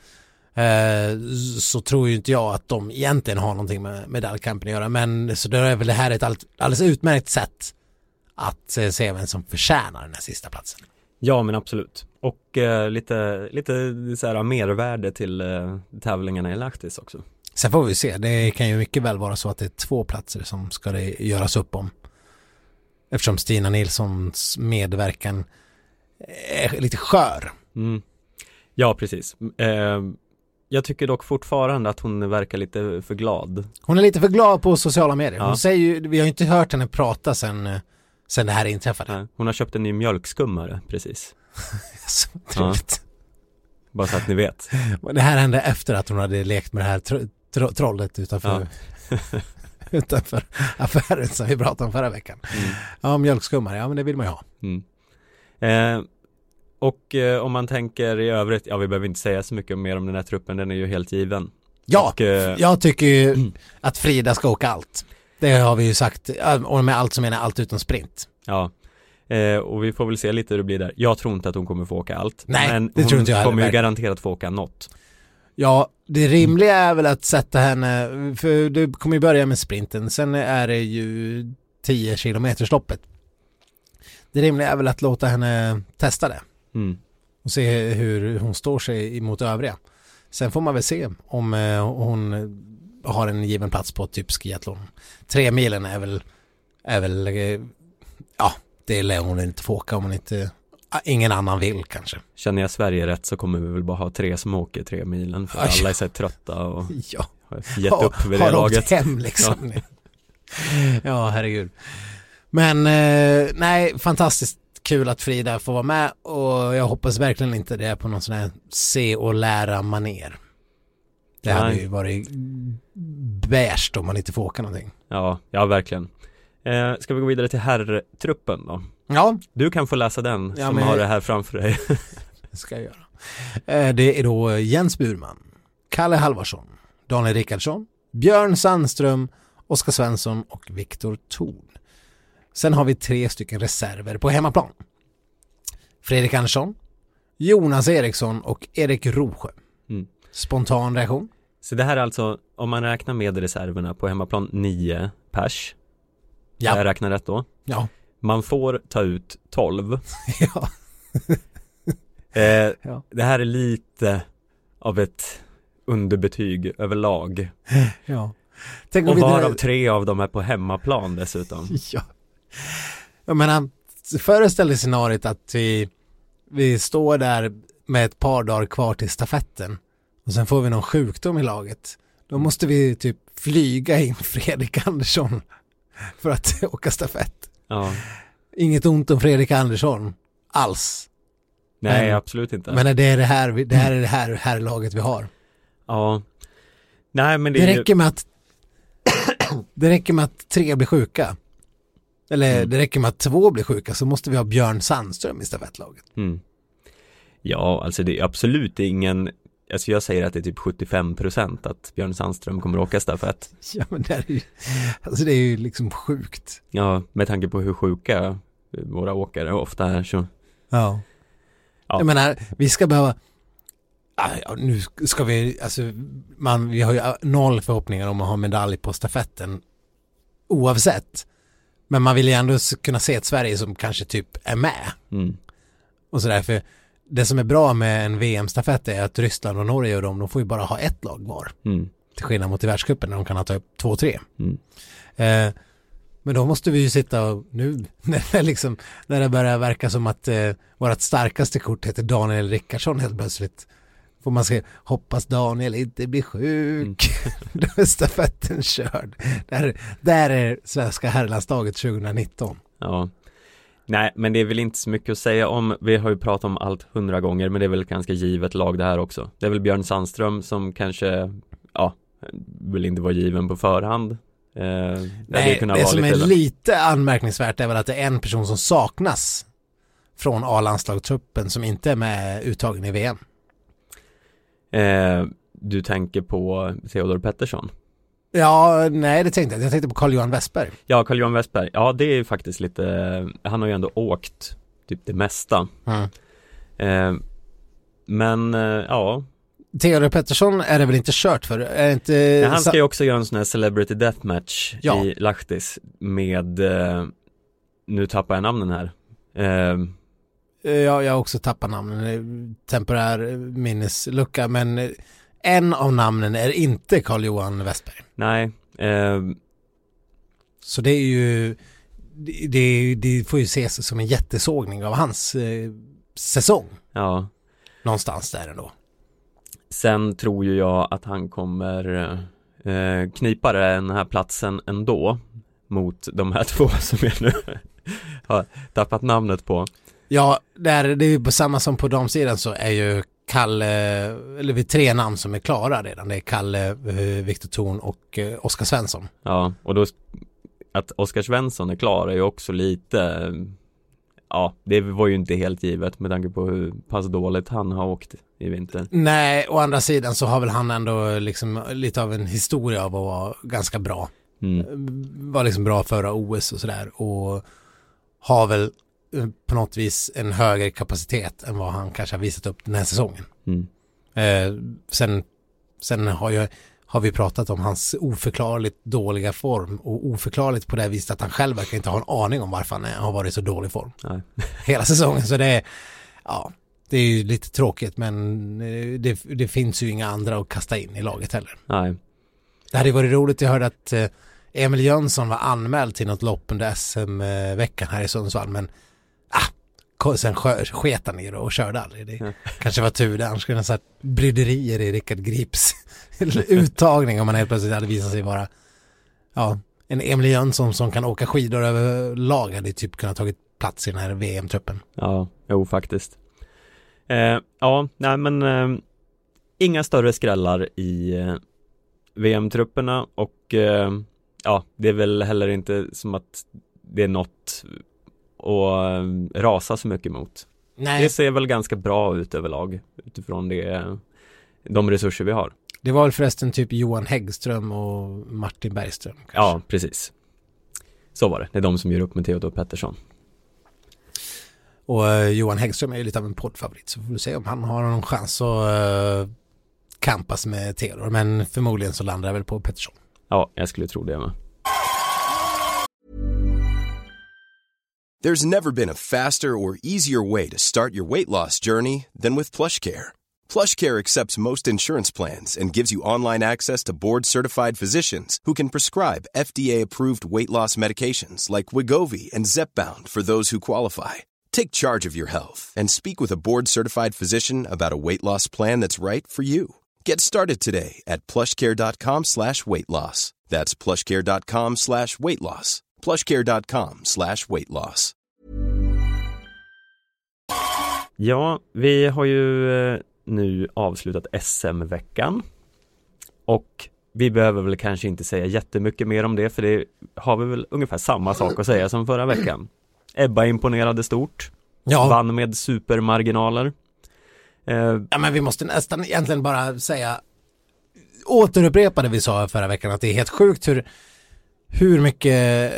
Så tror ju inte jag att de egentligen har någonting med medaljkampen att göra. Men så då är väl det här ett alldeles utmärkt sätt att se vem som förtjänar den här sista platsen. Ja, men absolut. Och lite så här mervärde till tävlingarna i Lahtis också. Sen får vi se. Det kan ju mycket väl vara så att det är 2 platser som ska det göras upp om. Eftersom Stina Nilssons medverkan är lite skör. Ja, precis. Jag tycker dock fortfarande att hon verkar lite för glad. Hon är lite för glad på sociala medier. Hon säger ju, vi har inte hört henne prata sen det här inträffade. Nej, hon har köpt en ny mjölkskummare, precis. Så trevligt. Bara så att ni vet. Det här hände efter att hon hade lekt med det här trollet utanför affären som vi pratade om förra veckan. Ja, mjölkskummare, ja men det vill man ju ha. Och om man tänker i övrigt, vi behöver inte säga så mycket mer om den här truppen, den är ju helt given. Ja, jag tycker ju att Frida ska åka allt. Det har vi ju sagt, och med allt som menar allt utom sprint. Ja, och vi får väl se lite hur det blir där. Jag tror inte att hon kommer få åka allt. Nej, men det tror inte jag hon kommer heller. ju garanterat få åka något. Ja, det rimliga är väl att sätta henne, för du kommer ju börja med sprinten, sen är det ju 10 kilometersloppet. Det rimliga är väl att låta henne testa det. Och se hur hon står sig emot övriga. Sen får man väl se om hon har en given plats på typ skiathlon. 3 milen är väl det lär hon inte få åka om hon inte ingen annan vill kanske. Känner jag Sverige rätt så kommer vi väl bara ha 3 som åker 3 milen för alla är så trötta och har gett upp vid det laget. Hem liksom. Ja, herregud. Men nej, fantastiskt kul att Frida får vara med, och jag hoppas verkligen inte det är på någon sån här se och lära maner. Det hade ju varit värst om man inte får åka någonting. Ja, verkligen. Ska vi gå vidare till herrtruppen då? Ja. Du kan få läsa den som har det här framför dig. Det ska jag göra. Det är då Jens Burman, Kalle Halvarsson, Daniel Rickardsson, Björn Sandström, Oskar Svensson och Viktor Thorn. Sen har vi 3 stycken reserver på hemmaplan. Fredrik Andersson, Jonas Eriksson och Erik Rosjö. Spontan reaktion? Så det här är alltså, om man räknar med reserverna på hemmaplan, 9 pers. Ja. Jag räknar rätt då? Ja. Man får ta ut 12. Ja. Det här är lite av ett underbetyg överlag. Ja. Och varav 3 av dem är på hemmaplan dessutom. Ja. Jag menar, föreställ dig scenariot att vi står där med ett par dagar kvar till stafetten och sen får vi någon sjukdom i laget, då måste vi typ flyga in Fredrik Andersson för att åka stafett. Ja. Inget ont om Fredrik Andersson alls. Nej, absolut inte. Men det är det här laget vi har. Ja. Nej, men det räcker med att det räcker med att 3 blir sjuka. Eller det räcker med att 2 blir sjuka, så måste vi ha Björn Sandström i stafettlaget. Ja, alltså det är absolut ingen, alltså jag säger att det är typ 75% att Björn Sandström kommer att åka stafett. Ja, men det är ju liksom sjukt. Ja, med tanke på hur sjuka våra åkare ofta är så. Ja. Jag menar, vi ska behöva nu ska vi, alltså vi har ju 0 förhoppningar om att ha medalj på stafetten oavsett. Men man vill ju ändå kunna se ett Sverige som kanske typ är med. Och så därför, det som är bra med en VM-stafett är att Ryssland och Norge och de får ju bara ha ett lag var. Till skillnad mot i världscupen när de kan ta upp 2-3. Men då måste vi ju sitta och nu när det börjar verka som att vårt starkaste kort heter Daniel Rickardsson helt plötsligt. Får man se, hoppas Daniel inte blir sjuk. Då är stafetten körd. Där är svenska herrlandslaget 2019. Ja. Nej, men det är väl inte så mycket att säga om. Vi har ju pratat om allt 100 gånger, men det är väl ganska givet lag det här också. Det är väl Björn Sandström som kanske, vill inte vara given på förhand. Nej, det som är lite anmärkningsvärt är väl att det är en person som saknas från A-landslagstruppen som inte är med uttagen i VM. Du tänker på Theodor Pettersson? Ja, nej det tänkte jag. Jag tänkte på Carl-Johan Westberg. Ja, Carl-Johan Westberg. Ja, det är ju faktiskt lite, han har ju ändå åkt typ det mesta. Men ja. Theodor Pettersson är det väl inte kört för? Är inte... Ja, han ska ju också göra en sån här Celebrity Deathmatch i Lahtis med, nu tappar jag namnen här. Ja, jag har också tappat namnen. Temporär minneslucka, men en av namnen är inte Carl-Johan Westberg. Nej. Så det är ju det får ju ses som en jättesågning av hans säsong. Ja. Någonstans där ändå. Sen tror ju jag att han kommer knipa den här platsen ändå mot de här 2 som jag nu har tappat namnet på. Ja, det är ju på samma som på damsidan, så är ju Kalle, eller vi 3 namn som är klara redan. Det är Kalle, Viktor Thorn och Oskar Svensson. Ja, och då att Oskar Svensson är klar är ju också lite, det var ju inte helt givet med tanke på hur pass dåligt han har åkt i vinter. Nej, å andra sidan så har väl han ändå liksom lite av en historia av att vara ganska bra. Var liksom bra förra OS och sådär, och har väl på något vis en högre kapacitet än vad han kanske har visat upp den här säsongen. Sen har vi pratat om hans oförklarligt dåliga form, och oförklarligt på det viset att han själv verkar inte ha en aning om varför han har varit så dålig form. Nej. Hela säsongen, så det är ju lite tråkigt, men det finns ju inga andra att kasta in i laget heller. Nej. Det hade varit roligt, jag hörde att Emil Jönsson var anmäld till något lopp under SM-veckan här i Sundsvall, men sen sket han ner och körde aldrig. Det kanske var tur, annars skulle han ha satt bryderier i Rickard Grips uttagning om man helt plötsligt hade visat sig vara en Emil Jönsson som kan åka skidor över lag, hade typ kunnat tagit plats i den här VM-truppen. Ja, jo faktiskt. Inga större skrällar i VM-trupperna, och det är väl heller inte som att det är något att rasa så mycket mot. Nej. Det ser väl ganska bra ut överlag utifrån de resurser vi har. Det var väl förresten typ Johan Häggström och Martin Bergström kanske. Ja, precis. Så var det. Det är de som gör upp med Theodor Pettersson. Och Johan Häggström är ju lite av en poddfavorit, så får vi se om han har någon chans att kampas med Theodor, men förmodligen så landar jag väl på Pettersson. Ja, jag skulle tro det med. There's never been a faster or easier way to start your weight loss journey than with PlushCare. PlushCare accepts most insurance plans and gives you online access to board-certified physicians who can prescribe FDA-approved weight loss medications like Wegovy and Zepbound for those who qualify. Take charge of your health and speak with a board-certified physician about a weight loss plan that's right for you. Get started today at plushcare.com/weightloss. That's plushcare.com/weightloss. plushcare.com/weightloss. Ja, vi har ju nu avslutat SM-veckan och vi behöver väl kanske inte säga jättemycket mer om det, för det har vi väl ungefär samma sak att säga som förra veckan. Ebba imponerade stort, vann med supermarginaler. Ja, men vi måste nästan egentligen bara säga, återupprepa det vi sa förra veckan, att det är helt sjukt hur mycket,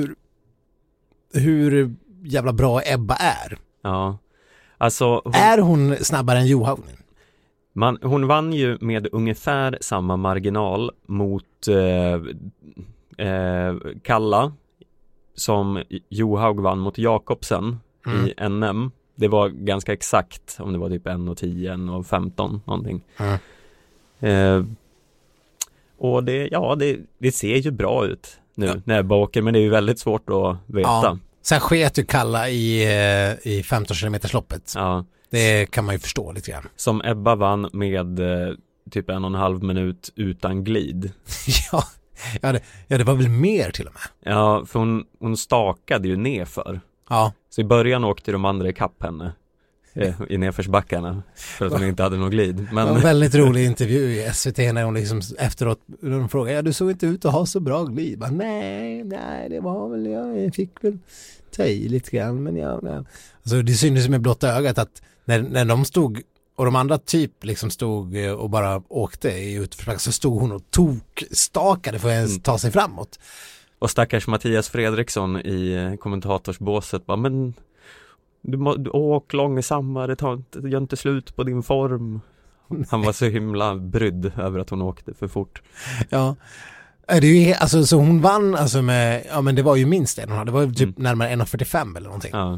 hur jävla bra Ebba är. Ja, alltså är hon snabbare än Johaug? Hon vann ju med ungefär samma marginal mot Kalla som Johaug vann mot Jakobsen i NM. Det var ganska exakt, om det var typ 1,10, 1,15 någonting. Och det ser ju bra ut nu när Ebba åker, men det är ju väldigt svårt att veta. Ja. Sen sket ju Kalla i 15 km-loppet. Ja. Det kan man ju förstå lite grann. Som Ebba vann med typ 1,5 minut utan glid. Det var väl mer till och med. Ja, för hon stakade ju nerför. Ja. Så i början åkte de andra ikapp henne i nedförsbackarna för att hon inte hade någon glid. Men... Det var en väldigt rolig intervju i SVT när hon liksom efteråt de frågade, du såg inte ut att ha så bra glid. Bara, nej, det var väl jag fick väl ta i lite grann, men alltså, det syntes med blotta ögat att när de stod och de andra typ liksom stod och bara åkte i utförsbackarna, så stod hon och stakade för att ens ta sig framåt. Och stackars Mattias Fredriksson i kommentatorsbåset bara, men du åk långsammare, gör inte slut på din form. Han var så himla brydd över att hon åkte för fort. Ja, det är ju, alltså, så hon vann alltså med, ja men det var ju minst det hon hade, det var typ närmare 1,45 eller någonting. Ja.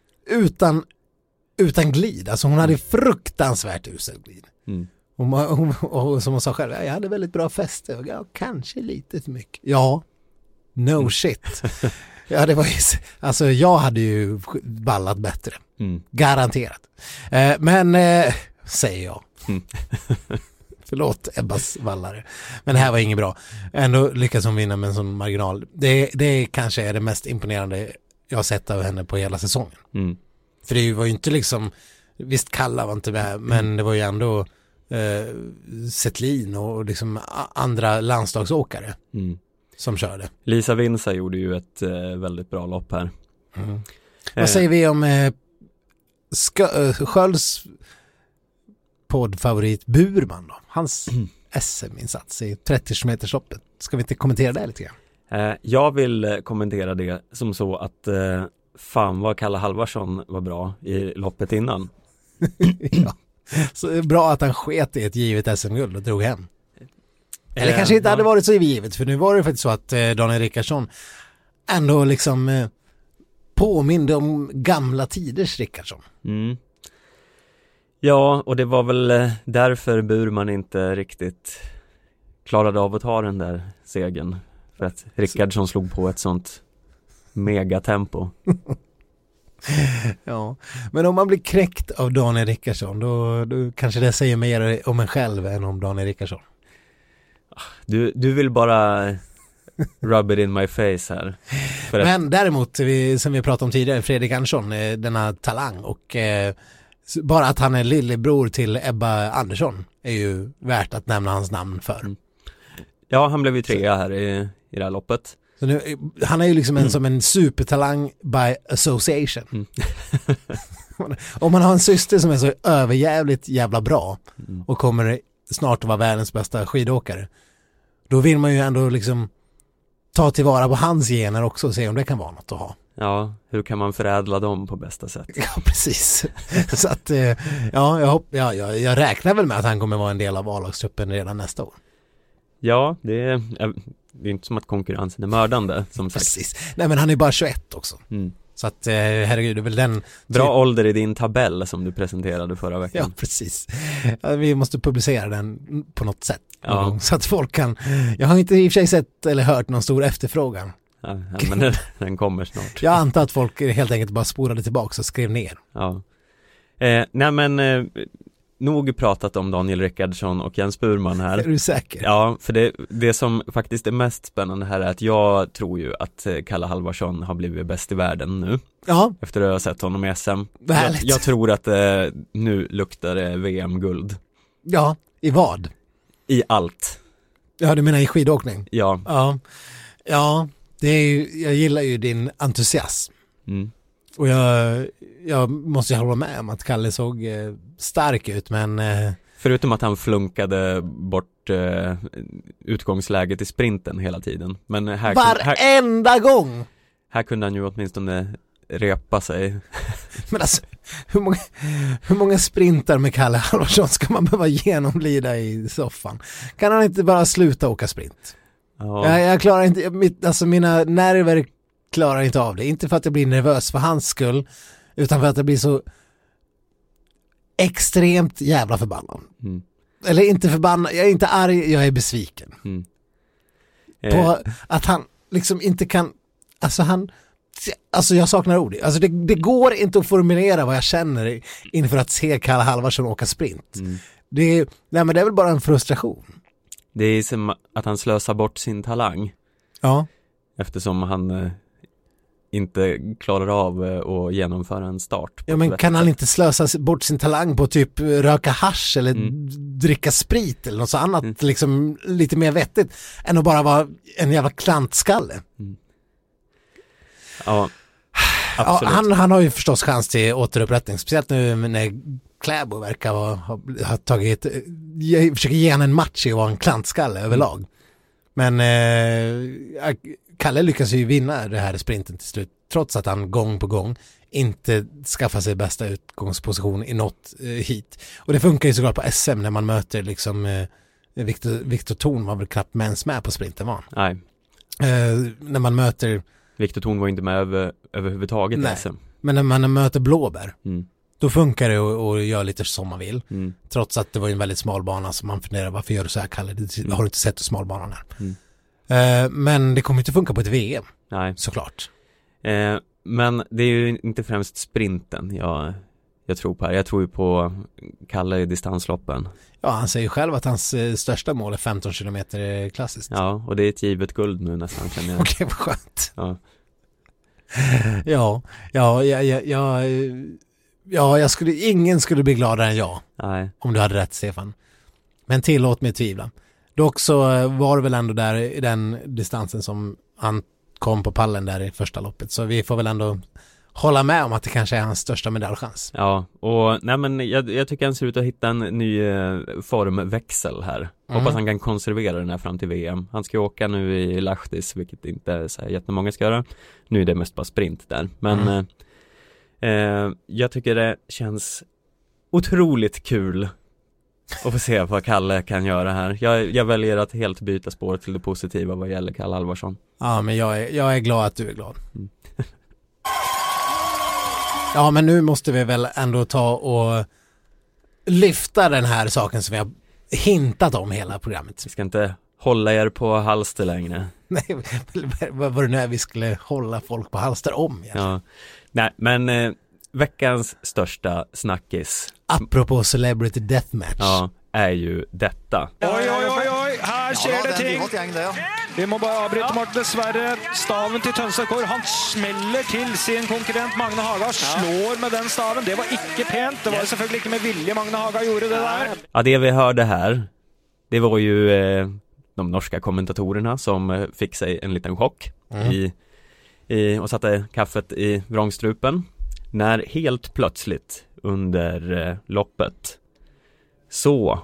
Utan glid, alltså hon hade fruktansvärt usel glid. Och som hon sa själv, jag hade väldigt bra fäste och kanske lite för mycket. Ja, no shit. Ja, det var ju, alltså jag hade ju ballat bättre. Garanterat. Men säger jag. Förlåt Ebbas vallare. Men det här var inget bra. Ändå lyckas hon vinna med en sån marginal. Det kanske är det mest imponerande jag har sett av henne på hela säsongen. För det var ju inte liksom, visst Kalla var inte med, men det var ju ändå Settlin och liksom andra landslagsåkare som körde. Lisa Vinsa gjorde ju ett väldigt bra lopp här. Vad säger vi om Skölds poddfavorit Burman då? Hans SM-insats i 30 km-loppet. Ska vi inte kommentera det lite grann? Jag vill kommentera det som så att fan vad Kalle Halvarsson var bra i loppet innan. Ja. Så bra att han sket i ett givet SM-guld och drog hem. Eller kanske inte hade varit så givet, för nu var det faktiskt så att Daniel Rickardsson ändå liksom påminde om gamla tiders Rickardsson. Ja, och det var väl därför Burman inte riktigt klarade av att ta den där segern. För att Rickardsson slog på ett sånt megatempo. Ja, men om man blir kräckt av Daniel Rickardsson, då kanske det säger mer om en själv än om Daniel Rickardsson. Du vill bara rub it in my face här. Men däremot, som vi pratade om tidigare, Fredrik Andersson, denna talang, och bara att han är lillebror till Ebba Andersson är ju värt att nämna hans namn för. Ja, han blev ju 3 här i det här loppet. Så nu, han är ju liksom som en supertalang by association. Om man har en syster som är så överjävligt jävla bra och kommer snart att vara världens bästa skidåkare, då vill man ju ändå liksom ta tillvara på hans gener också och se om det kan vara något att ha. Ja, hur kan man förädla dem på bästa sätt? Ja, precis. Så att, jag räknar väl med att han kommer vara en del av A-lagstruppen redan nästa år. Ja, det är inte som att konkurrensen är mördande, som sagt. Precis. Nej, men han är bara 21 också. Så att, herregud, det är väl den... Bra ålder i din tabell som du presenterade förra veckan. Ja, precis. Vi måste publicera den på något sätt. Så att folk kan... Jag har inte i och för sig sett eller hört någon stor efterfrågan. Ja, men den kommer snart. Jag antar att folk helt enkelt bara spolade tillbaka och skrev ner. Ja. Nog pratat om Daniel Rickardsson och Jens Burman här. Är du säker? Ja, för det som faktiskt är mest spännande här är att jag tror ju att Kalle Halvarsson har blivit bäst i världen nu. Ja. Efter att ha sett honom i SM. Jag tror att nu luktar det VM-guld. Ja, i vad? I allt. Ja, du menar i skidåkning? Ja. Ja, det är ju, jag gillar ju din entusiasm. Mm. Och jag måste ju hålla med om att Kalle såg stark ut, men... Förutom att han flunkade bort utgångsläget i sprinten hela tiden. Men varenda gång! Här kunde han ju åtminstone repa sig. Men alltså, hur många sprintar med Kalle Halvarsson ska man behöva genomlida i soffan? Kan han inte bara sluta åka sprint? Ja. Jag klarar inte, mina nerver klarar inte av det. Inte för att jag blir nervös för hans skull, utan för att jag blir så extremt jävla förbannad. Mm. Eller inte förbannad, jag är inte arg, jag är besviken. Mm. På att han liksom inte kan, alltså jag saknar ord. Alltså det går inte att formulera vad jag känner inför att se Kalle Halvarsson åka sprint. Mm. Det är väl bara en frustration. Det är som att han slösar bort sin talang. Ja. Eftersom han inte klarar av att genomföra en start. Ja, men kan han inte slösa bort sin talang på typ röka hasch eller dricka sprit eller något så annat liksom lite mer vettigt än att bara vara en jävla klantskalle? Mm. Ja, absolut. Ja, han har ju förstås chans till återupprättning, speciellt nu när Kläbo verkar ha tagit, försöker ge han en match i att vara en klantskalle överlag. Men Kalle lyckas ju vinna det här sprinten till slut, trots att han gång på gång inte skaffar sig bästa utgångsposition i något hit. Och det funkar ju såklart på SM när man möter liksom Viktor Thorn var väl knappt mens med på sprinten, va? Nej. När man möter Viktor Thorn var inte med överhuvudtaget i SM. Men när man möter Blåbär då funkar det och gör lite som man vill. Mm. Trots att det var en väldigt smal bana, så man funderar, varför gör du så här, Kalle? Har du inte sett hur smal banan är? Mm. Men det kommer inte funka på ett VM. Nej. Såklart. Men det är ju inte främst sprinten jag tror på här. Jag tror ju på Kalle i distansloppen. Ja, han säger själv att hans största mål är 15 kilometer klassiskt. Ja, och det är ett givet guld nu nästan. Okej, vad skönt. Ja. Ingen skulle bli gladare än jag. Nej. Om du hade rätt, Stefan. Men tillåt mig tvivla. Dock så var det väl ändå där i den distansen som han kom på pallen där i första loppet. Så vi får väl ändå hålla med om att det kanske är hans största medaljchans. Ja, och jag tycker han ser ut att hitta en ny formväxel här. Hoppas han kan konservera den här fram till VM. Han ska åka nu i Lahtis, vilket inte är så här jättemånga ska göra. Nu är det mest bara sprint där. Men jag tycker det känns otroligt kul att få se vad Kalle kan göra här. Jag väljer att helt byta spår till det positiva vad gäller Kalle Halvarsson. Ja, men jag är glad att du är glad. Mm. Ja, men nu måste vi väl ändå ta och lyfta den här saken som vi har hintat om hela programmet. Vi ska inte hålla er på halster längre. Nej, vad det nu är vi skulle hålla folk på halster om. Ja. Nej, men veckans största snackis, apropå Celebrity Deathmatch, är ju detta. Oj, här skjer det ting. Vi må bare avbryte, Martin, dessverre. Staven til Tønsberg, han smeller til sin konkurrent Magne Haga, slår med den staven. Det var ikke pent, det var selvfølgelig ikke med vilje Magne Haga gjorde det där. Ja, det vi hörde här, det var ju de norska kommentatorerna som fick sig en liten chock och satte kaffet i vrångstrupen när helt plötsligt under loppet så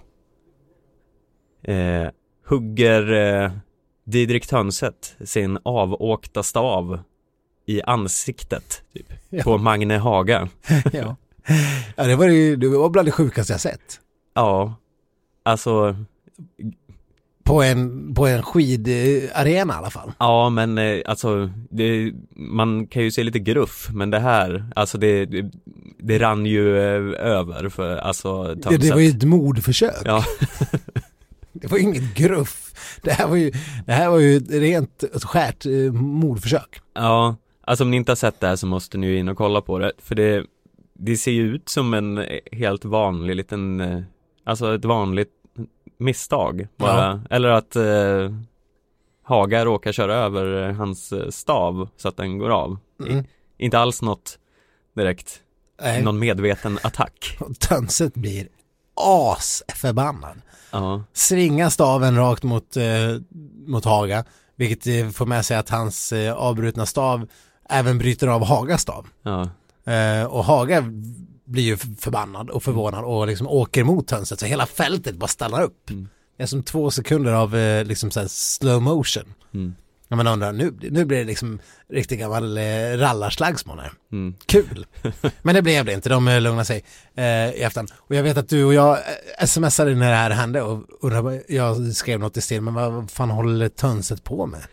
hugger Didrik Tönset sin avåkta stav i ansiktet typ, på Magne Haga. Ja, det var bland det sjukaste jag sett. Ja, alltså på en skidarena i alla fall. Ja, men alltså man kan ju se lite gruff, men det här, alltså det rann ju över för alltså Tönset. Det var ju ett mordförsök. Ja. Det var ju inget gruff. Det här var ju rent ett skärt mordförsök. Ja, alltså om ni inte har sett det här så måste ni ju in och kolla på det. För det ser ju ut som en helt vanlig liten, alltså ett vanligt misstag bara. Ja. Eller att Haga råkar köra över hans stav så att den går av. Inte alls något direkt, någon medveten attack. Och Tönset blir asförbannad. Ja. Svingar staven rakt mot Haga, vilket får med sig att hans avbrutna stav även bryter av Hagas stav. Ja. Och Haga blir ju förbannad och förvånad och liksom åker mot Tönset, så hela fältet bara stannar upp. Det är som 2 sekunder av liksom så här slow motion. Ja, man undrar, nu blir det liksom riktigt gammal rallarslagsmål här. Kul. Men det blev det inte, de lugnar sig i efterhand. Och jag vet att du och jag smsade när det här hände och jag skrev något i stil, men vad fan håller Tönset på med?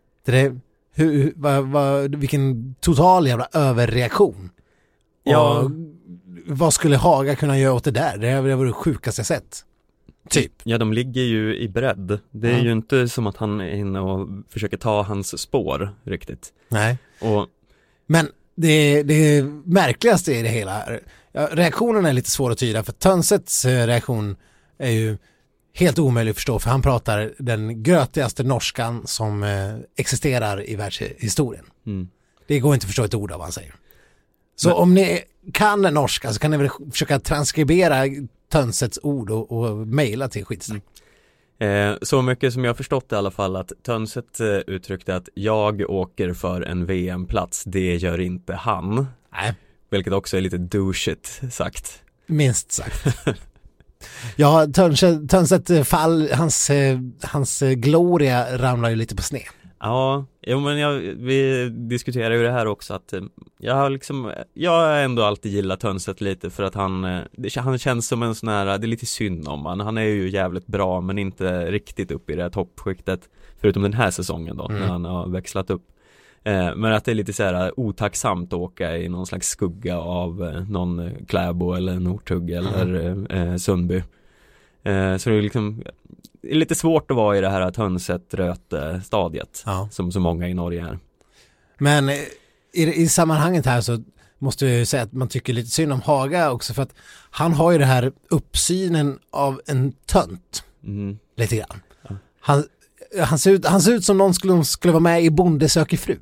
Vilken total jävla överreaktion. Ja. Och vad skulle Haga kunna göra åt det där? Det var det sjukaste jag sett. Typ. Ja, de ligger ju i bredd. Det är ju inte som att han är inne och försöker ta hans spår riktigt. Nej. Och men det märkligaste i det hela, reaktionen är lite svår att tyda, för Tönsets reaktion är ju helt omöjlig att förstå, för han pratar den grötigaste norskan som existerar i världshistorien. Det går inte att förstå ett ord av vad han säger. Så om ni kan norska så kan ni väl försöka transkribera Tönsets ord och mejla till Skidsnack. Så mycket som jag har förstått i alla fall, att Tönset uttryckte att jag åker för en VM-plats, det gör inte han. Nej. Vilket också är lite douchigt sagt. Minst sagt. Ja, Tönset fall, hans gloria ramlar ju lite på sned. Ja, men vi diskuterar ju det här också, att jag har ändå alltid gillat Tönset lite, för att han känns som en sån här, det är lite synd om han är ju jävligt bra men inte riktigt upp i det här toppskiktet, förutom den här säsongen då, när han har växlat upp. Men att det är lite så här otacksamt att åka i någon slags skugga av någon Kläbo eller Northug eller Sundby. Så det är liksom lite svårt att vara i det här Tönset-Röte-stadiet, som så många i Norge är. Men i sammanhanget här så måste jag ju säga att man tycker lite synd om Haga också, för att han har ju det här uppsynen av en tönt lite grann. Han ser ut som någon skulle vara med i Bonde söker fru.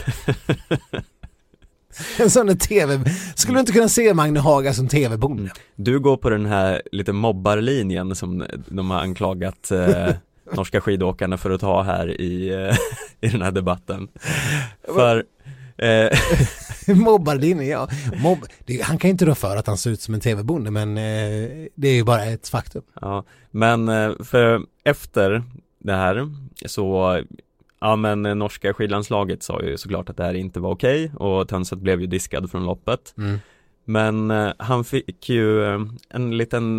En sån tv. Skulle du inte kunna se Magne Haga som tv-bonde? Du går på den här lite mobbarlinjen som de har anklagat norska skidåkarna för att ta här i den här debatten. För mobbarlinjen, ja. Han kan inte rå för att han ser ut som en tv-bonde, men det är ju bara ett faktum. Ja, men för efter det här så men norska skidlandslaget sa ju såklart att det här inte var okej, och Tönset blev ju diskad från loppet. Men han fick ju en liten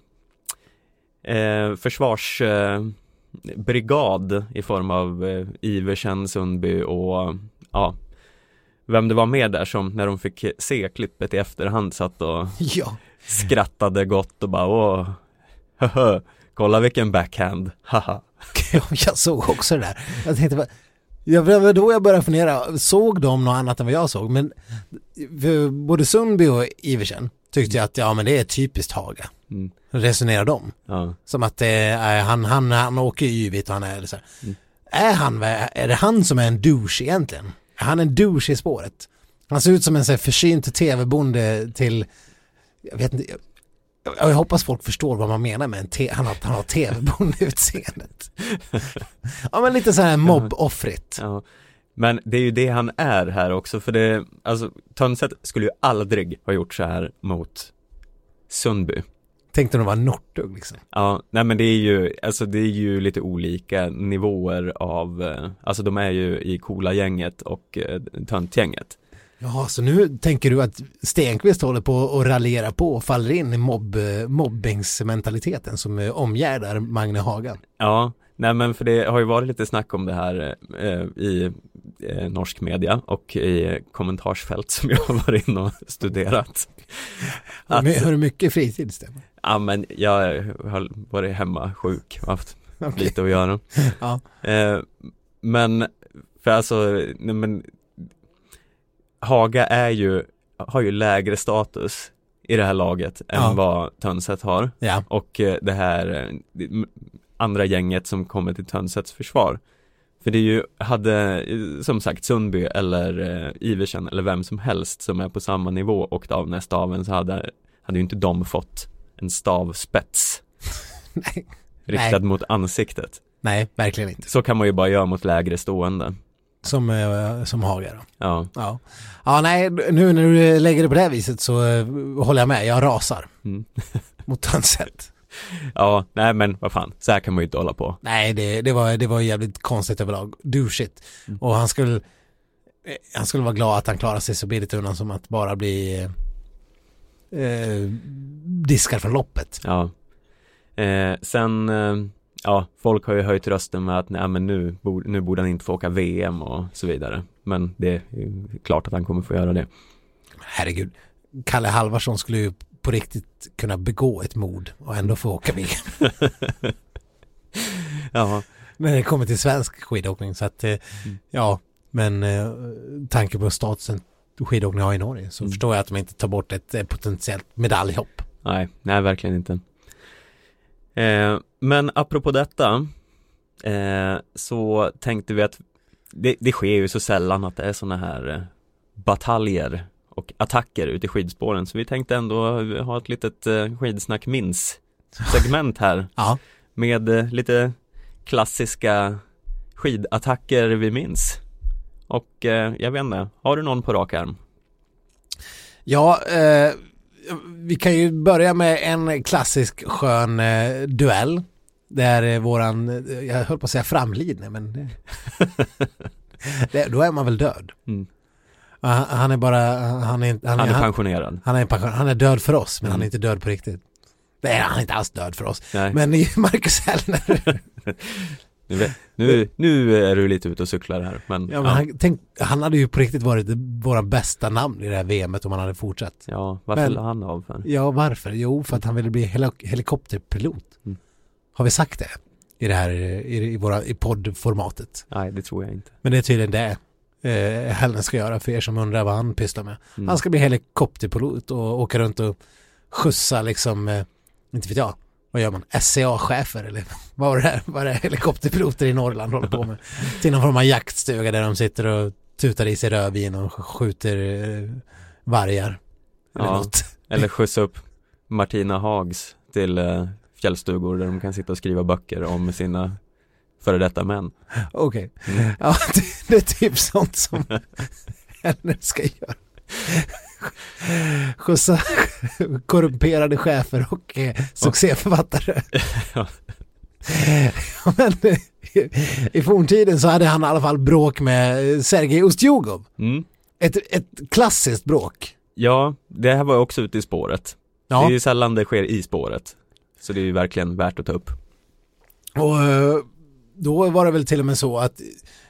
försvarsbrigad i form av Iversen, Sundby och vem det var med där, som när de fick se klippet i efterhand satt och skrattade gott och bara kolla vilken backhand, haha. Jag såg också det där. Jag tänkte, då jag började fundera, såg de något annat än vad jag såg? Men både Sundby och Iversen tyckte jag att men det är typiskt Haga. Resonerar de. Ja. Som att han åker yvigt och han är så här. Är det han som är en douche egentligen? Är han en douche i spåret? Han ser ut som en så här försynt tv-bonde till, jag vet inte. Jag hoppas folk förstår vad man menar med han har tv-bonde-utseendet. Ja, men lite så här mobb-offrigt. Ja. Men det är ju det han är här också, för Tönset skulle ju aldrig ha gjort så här mot Sundby. Tänkte de var Northug liksom. Ja, nej men det är ju lite olika nivåer av, de är ju i coola gänget och töntgänget. Ja, så nu tänker du att Stenqvist håller på att raljera på och faller in i mobbingsmentaliteten som omgärdar Magne Haga. Ja, nej men för det har ju varit lite snack om det här i norsk media och i kommentarsfält som jag har varit inne och studerat. Har du mycket fritid, Sten? Ja, men jag har varit hemma sjuk och haft lite att göra. Ja. Men för alltså, men Haga har ju lägre status i det här laget än vad Tönset har. Ja. Och det här andra gänget som kommer till Tönsets försvar. För det hade som sagt Sundby eller Iversen eller vem som helst som är på samma nivå åkt av när staven, så hade ju inte de fått en stavspets riktad mot ansiktet. Nej, verkligen inte. Så kan man ju bara göra mot lägre stående. Som Haga då. Ja. Ja, nej, nu när du lägger det på det här viset så håller jag med. Jag rasar mot Tönset. Ja, nej men vad fan, så här kan man ju inte hålla på. Nej, det var jävligt konstigt överlag. Douchigt. Och han skulle vara glad att han klarar sig så billigt undan som att bara bli diskad från loppet. Ja. Sen folk har ju höjt rösten med att nej, men nu borde han inte få åka VM och så vidare. Men det är klart att han kommer få göra det. Herregud. Kalle Halvarsson skulle ju på riktigt kunna begå ett mord och ändå få åka VM. Ja. Men det kommer till svensk skidåkning så att men tanke på statusen skidåkning har i Norge så förstår jag att de inte tar bort ett potentiellt medaljhopp. Nej, verkligen inte. Men apropå detta så tänkte vi att det sker ju så sällan att det är såna här bataljer och attacker ute i skidspåren, så vi tänkte ändå ha ett litet skidsnack segment här med lite klassiska skidattacker vi minns. Och jag vet inte, har du någon på rak arm? Ja, vi kan ju börja med en klassisk skön duell. Där våran, jag höll på att säga framlidne, men då är man väl död. Han är bara han är pensionerad. Han är död för oss, men han är inte död på riktigt. Nej, han är inte alls död för oss. Nej. Men Marcus Hellner. nu är du lite ute och cyklar här. Men, han hade ju på riktigt varit våra bästa namn i det här VMet om han hade fortsatt. Ja, varför la han av för? Ja, varför? Jo, för att han ville bli helikopterpilot. Har vi sagt det i det här i poddformatet? Nej, det tror jag inte. Men det är tydligen det Hellner ska göra för er som undrar vad han pysslar med. Han ska bli helikopterpilot och åka runt och skjutsa liksom, inte vet jag, vad gör man? SCA-chefer eller vad är det helikopterpiloter i Norrland håller på med? Till någon form av jaktstuga där de sitter och tutar i sig rödvin och skjuter vargar. Eller något. Eller skjutsa upp Martina Hags till fjällstugor där de kan sitta och skriva böcker om sina före detta män. Okej. Ja, det är typ sånt som Hellner ska göra. Skjutsa korrumperade chefer och succéförfattare. Men i forntiden så hade han i alla fall bråk med Sergej Ustjugov. Ett klassiskt bråk. Ja, det här var också ute i spåret. Ja. Det är ju sällan det sker i spåret. Så det är ju verkligen värt att ta upp. Och då var det väl till och med så att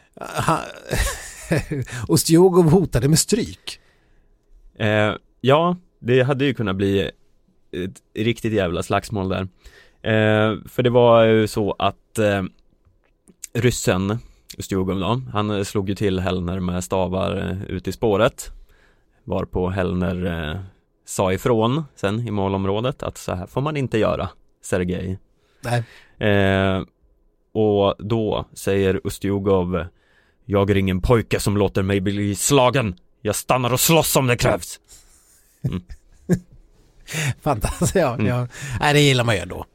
Ustjugov hotade med stryk. Ja, det hade ju kunnat bli ett riktigt jävla slagsmål där. För det var ju så att ryssen Ustjugov då, han slog ju till Hellner med stavar ut i spåret. Varpå Hellner sa ifrån sen i målområdet att så här får man inte göra, Sergej. Nej. Och då säger Ustjugov: jag är ingen pojke som låter mig bli slagen. Jag stannar och slåss om det krävs. Fantastiskt, ja. Nej, det gillar man ju då.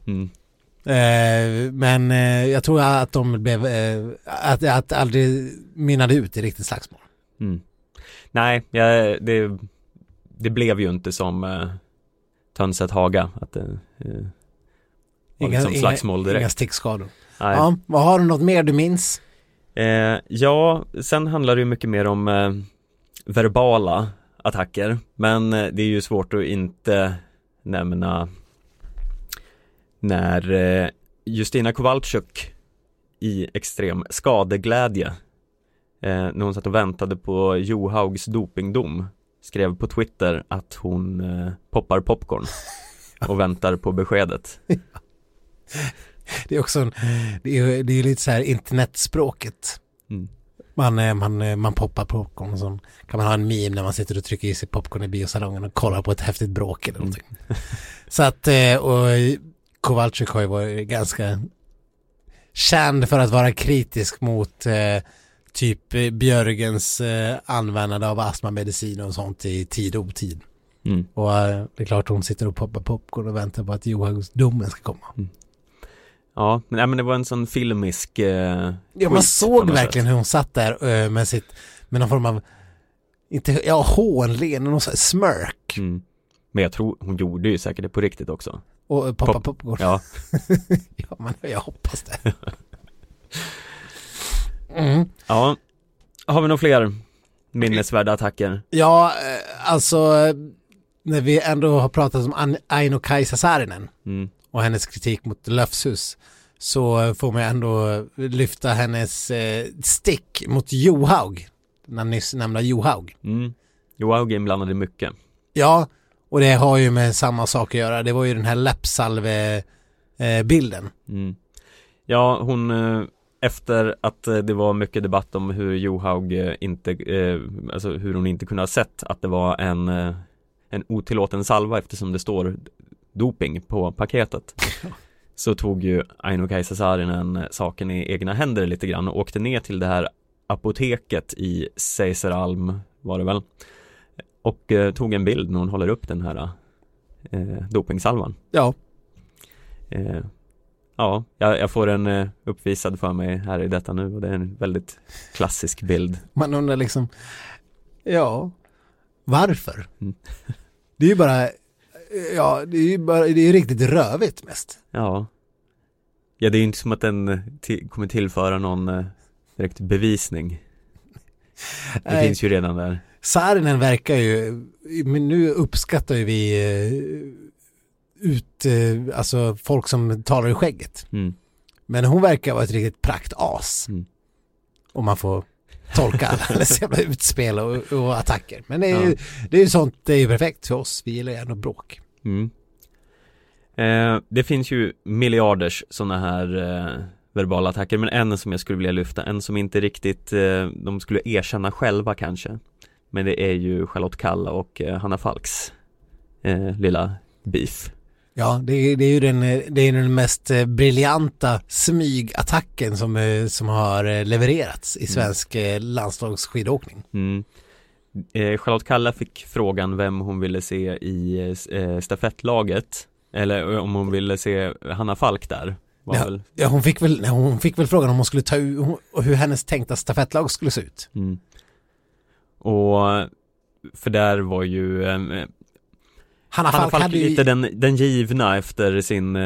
Men jag tror att de blev att aldrig minnade ut i riktigt slagsmål. Nej, det blev ju inte som Tönset Haga att det var liksom slagsmål direkt. Inga stickskador. Ja, vad har du något mer du minns? Ja, sen handlar det ju mycket mer om verbala attacker, men det är ju svårt att inte nämna när Justina Kowalczyk i extrem skadeglädje när hon satt och väntade på Johaugs dopingdom skrev på Twitter att hon poppar popcorn. och väntar på beskedet. Det är också det är lite så här internetspråket. Man poppar popcorn och så kan man ha en meme när man sitter och trycker i sig popcorn i biosalongen och kollar på ett häftigt bråk eller någonting. Så att och Kowalczyk har ju varit ganska känd för att vara kritisk mot typ Björgens användande av astmamedicin och sånt i tid och otid. Och det är klart hon sitter och poppar popcorn och väntar på att Johaugs domen ska komma. Ja, men det var en sån filmisk man såg verkligen hur hon satt där med någon form av hånlen och någon sån här smörk. Men jag tror hon gjorde ju säkert det på riktigt också. Och poppa popcorn. Ja. Ja, men jag hoppas det. Ja. Har vi några fler minnesvärda attacker? Ja, alltså när vi ändå har pratat om Aino-Kaisa Saarinen och hennes kritik mot Löfshus, så får man ändå lyfta hennes stick mot Johaug, den nyss nämnda Johaug. Johaug är inblandad i mycket. Ja, och det har ju med samma sak att göra. Det var ju den här läppsalve-bilden. Ja, hon efter att det var mycket debatt om hur Johaug alltså hur hon inte kunde ha sett att det var en otillåten salva eftersom det står doping på paketet. Så tog ju Aino-Kaisa Saarinen saken i egna händer lite grann och åkte ner till det här apoteket i Seiseralm var det väl, och tog en bild när hon håller upp den här dopingsalvan. Ja. Ja, jag får en uppvisad för mig här i detta nu och det är en väldigt klassisk bild. Man undrar liksom, varför? Det är ju bara, det är riktigt rövigt mest. Ja, det är ju inte som att den kommer tillföra någon direkt bevisning. Det finns ju redan där. Saarinen verkar ju, men nu uppskattar ju vi alltså folk som talar i skägget. Men hon verkar vara ett riktigt praktas. Om man får tolka alla jävla utspel och attacker. Men det är ju sånt, det är ju perfekt för oss. Vi gillar gärna bråk. Det finns ju miljarders såna här verbala attacker, men en som jag skulle vilja lyfta, en som inte riktigt de skulle erkänna själva kanske, men det är ju Charlotte Kalla och Hanna Falks lilla beef. Ja, det är ju den mest briljanta smygattacken som har levererats i svensk landslagsskidåkning. Charlotte Kalla fick frågan vem hon ville se i stafettlaget, eller om hon ville se Hanna Falk där. Hon fick väl frågan om hon skulle ta hur hennes tänkta stafettlag skulle se ut. Och för där var ju Hanna Falk hade lite den givna efter sin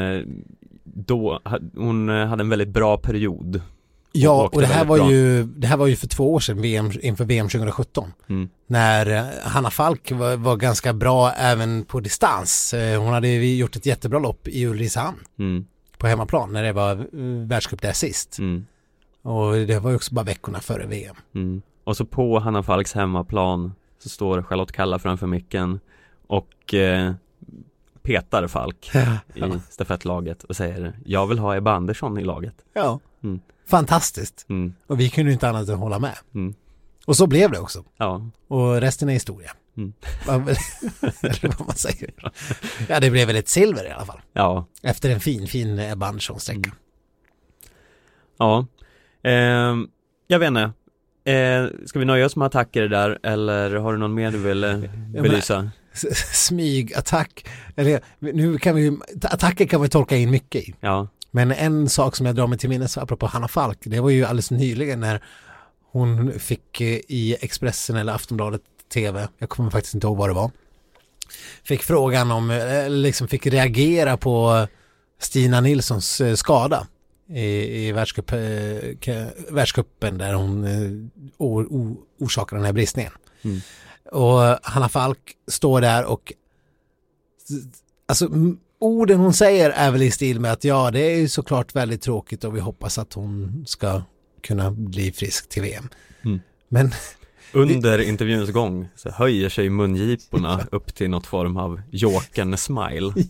hon hade en väldigt bra period. Ja, och det här var ju för 2 år sedan inför VM 2017. När Hanna Falk var ganska bra även på distans. Hon hade gjort ett jättebra lopp i Ulricehamn på hemmaplan när det var världscup där sist. Och det var ju också bara veckorna före VM. Och så på Hanna Falks hemmaplan så står Charlotte Kalla framför micken och petar Falk i stafettlaget och säger, jag vill ha Ebba Andersson i laget. Ja, fantastiskt. Och vi kunde inte annat än hålla med. Och så blev det också. Ja. Och resten är historia. Eller vad man säger. Ja, det blev väl ett silver i alla fall. Ja. Efter en fin Ebba Andersson-sträcka. Ja. Jag vet inte. Ska vi nöja oss med attacker där, eller har du någon mer du vill belysa? Smygattack. Eller nu kan vi attacker kan vi tolka in mycket i. Ja. Men en sak som jag drar mig till minnes apropå Hanna Falk, det var ju alldeles nyligen när hon fick i Expressen eller Aftonbladet TV, jag kommer faktiskt inte ihåg vad det var, fick frågan om, liksom fick reagera på Stina Nilssons skada i världscupen där hon orsakar den här bristningen. Och Hanna Falk står där och alltså orden hon säger är väl i stil med att ja, det är ju såklart väldigt tråkigt och vi hoppas att hon ska kunna bli frisk till VM. Men under intervjuns gång så höjer sig mungiporna upp till något form av jokern smile. Ja.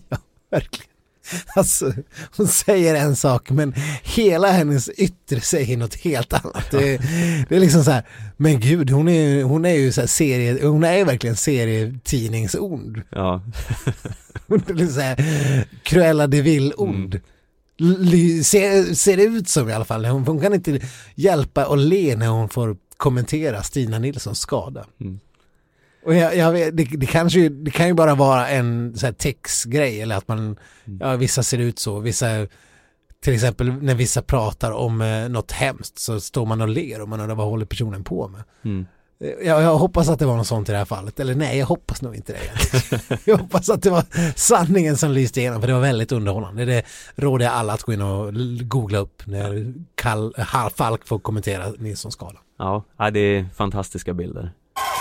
Verkligen. Alltså, hon säger en sak men hela hennes yttre säger något helt annat. Det är liksom så här, men gud, hon är ju så här hon är verkligen serietidningsord. Ja. Hon är så här Cruella de Vil-ord. Ser det ut som i alla fall. Hon kan inte hjälpa att le när hon får kommentera Stina Nilssons skada. Och jag vet, det kan ju bara vara en så här textgrej, eller att man vissa ser ut så, vissa, till exempel när vissa pratar om något hemskt så står man och ler och man undrar vad håller personen på med. Jag hoppas att det var något sånt i det här fallet, eller nej, jag hoppas nog inte det. Jag hoppas att det var sanningen som lyste igenom, för det var väldigt underhållande. Det råder jag alla att gå in och googla upp när Falk får kommentera Nilssons skada. Ja, det är fantastiska bilder.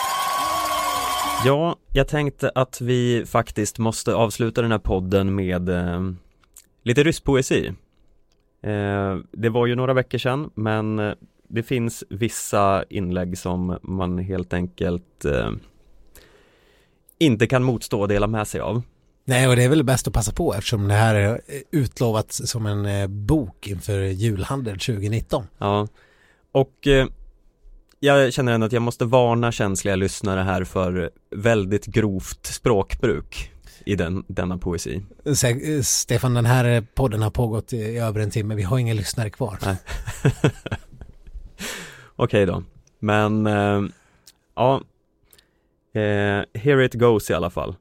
Ja, jag tänkte att vi faktiskt måste avsluta den här podden med lite rysspoesi. Det var ju några veckor sedan, men det finns vissa inlägg som man helt enkelt inte kan motstå och dela med sig av. Nej, och det är väl bäst att passa på eftersom det här är utlovat som en bok inför julhandel 2019. Ja, och jag känner ändå att jag måste varna känsliga lyssnare här för väldigt grovt språkbruk i denna poesi. Stefan, den här podden har pågått i över en timme. Vi har inga lyssnare kvar. Okej då. Men here it goes i alla fall.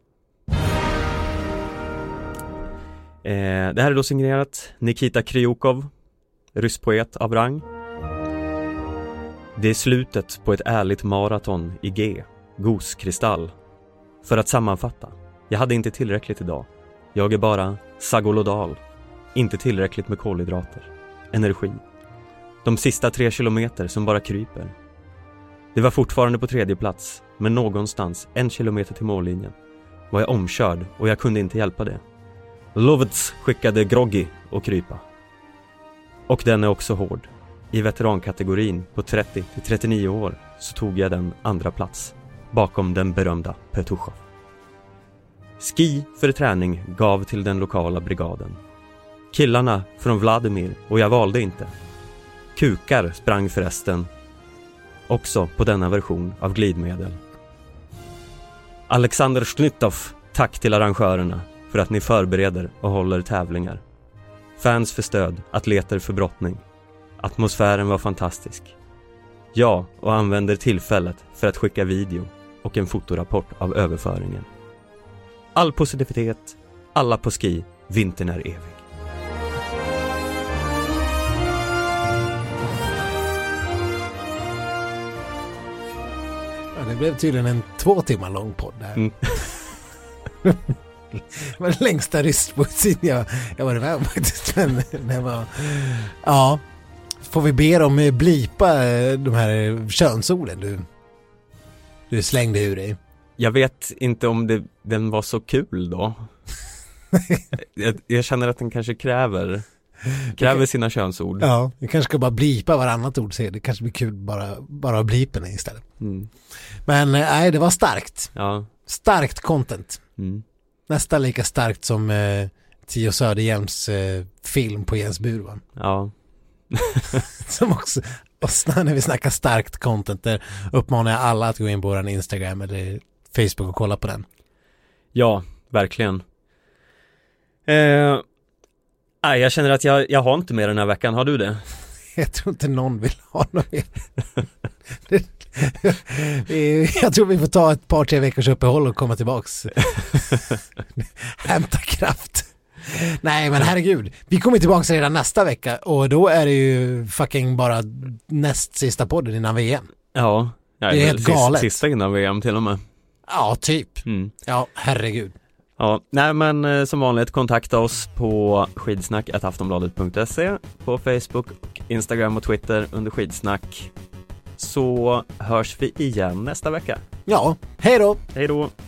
Det här är då signerat Nikita Kryukov, rysspoet av rang. Det är slutet på ett ärligt maraton i G, goskristall. För att sammanfatta, jag hade inte tillräckligt idag. Jag är bara sagolodal. Inte tillräckligt med kolhydrater. Energi. De sista 3 kilometer som bara kryper. Det var fortfarande på 3:e plats, men någonstans 1 kilometer till mållinjen var jag omkörd och jag kunde inte hjälpa det. Lovets skickade Groggy och krypa. Och den är också hård. I veterankategorin på 30-39 år så tog jag den andra plats bakom den berömda Petushov. Ski för träning gav till den lokala brigaden. Killarna från Vladimir och jag valde inte. Kukar sprang förresten också på denna version av glidmedel. Alexander Schnittov, tack till arrangörerna för att ni förbereder och håller tävlingar. Fans för stöd, atleter för brottning. Atmosfären var fantastisk. Ja, och använder tillfället för att skicka video och en fotorapport av överföringen. All positivitet, alla på ski, vintern är evig. Ja, det blev tydligen en 2 timmar lång podd där. Det var den längsta rystpoesin jag var med om faktiskt. Men det var, ja, får vi be dem blipa de här könsorden du slängde ur dig? Jag vet inte om den var så kul då. jag känner att den kanske kräver sina könsord. Ja, vi kanske ska bara blipa varannat ord, så det kanske blir kul bara blipen istället. Men nej, det var starkt. Ja. Starkt content. Nästan lika starkt som Tio Söderhjelms film på Jens Burman. Ja. Som också, och när vi snackar starkt content, där uppmanar jag alla att gå in på vår Instagram eller Facebook och kolla på den. Ja, verkligen. Jag känner att jag har inte mer den här veckan. Har du det? Jag tror inte någon vill ha något mer. Jag tror vi får ta ett par 3 veckors uppehåll och komma tillbaks. Hämta kraft. Nej, men herregud. Vi kommer tillbaka redan nästa vecka och då är det ju fucking bara näst sista podden innan VM. Ja, det är helt galet. Sista innan VM till och med. Ja, typ. Ja, herregud. Ja, nej men som vanligt kontakta oss på skidsnack@aftonbladet.se, på Facebook, Instagram och Twitter under skidsnack. Så hörs vi igen nästa vecka. Ja, hej då! Hej då!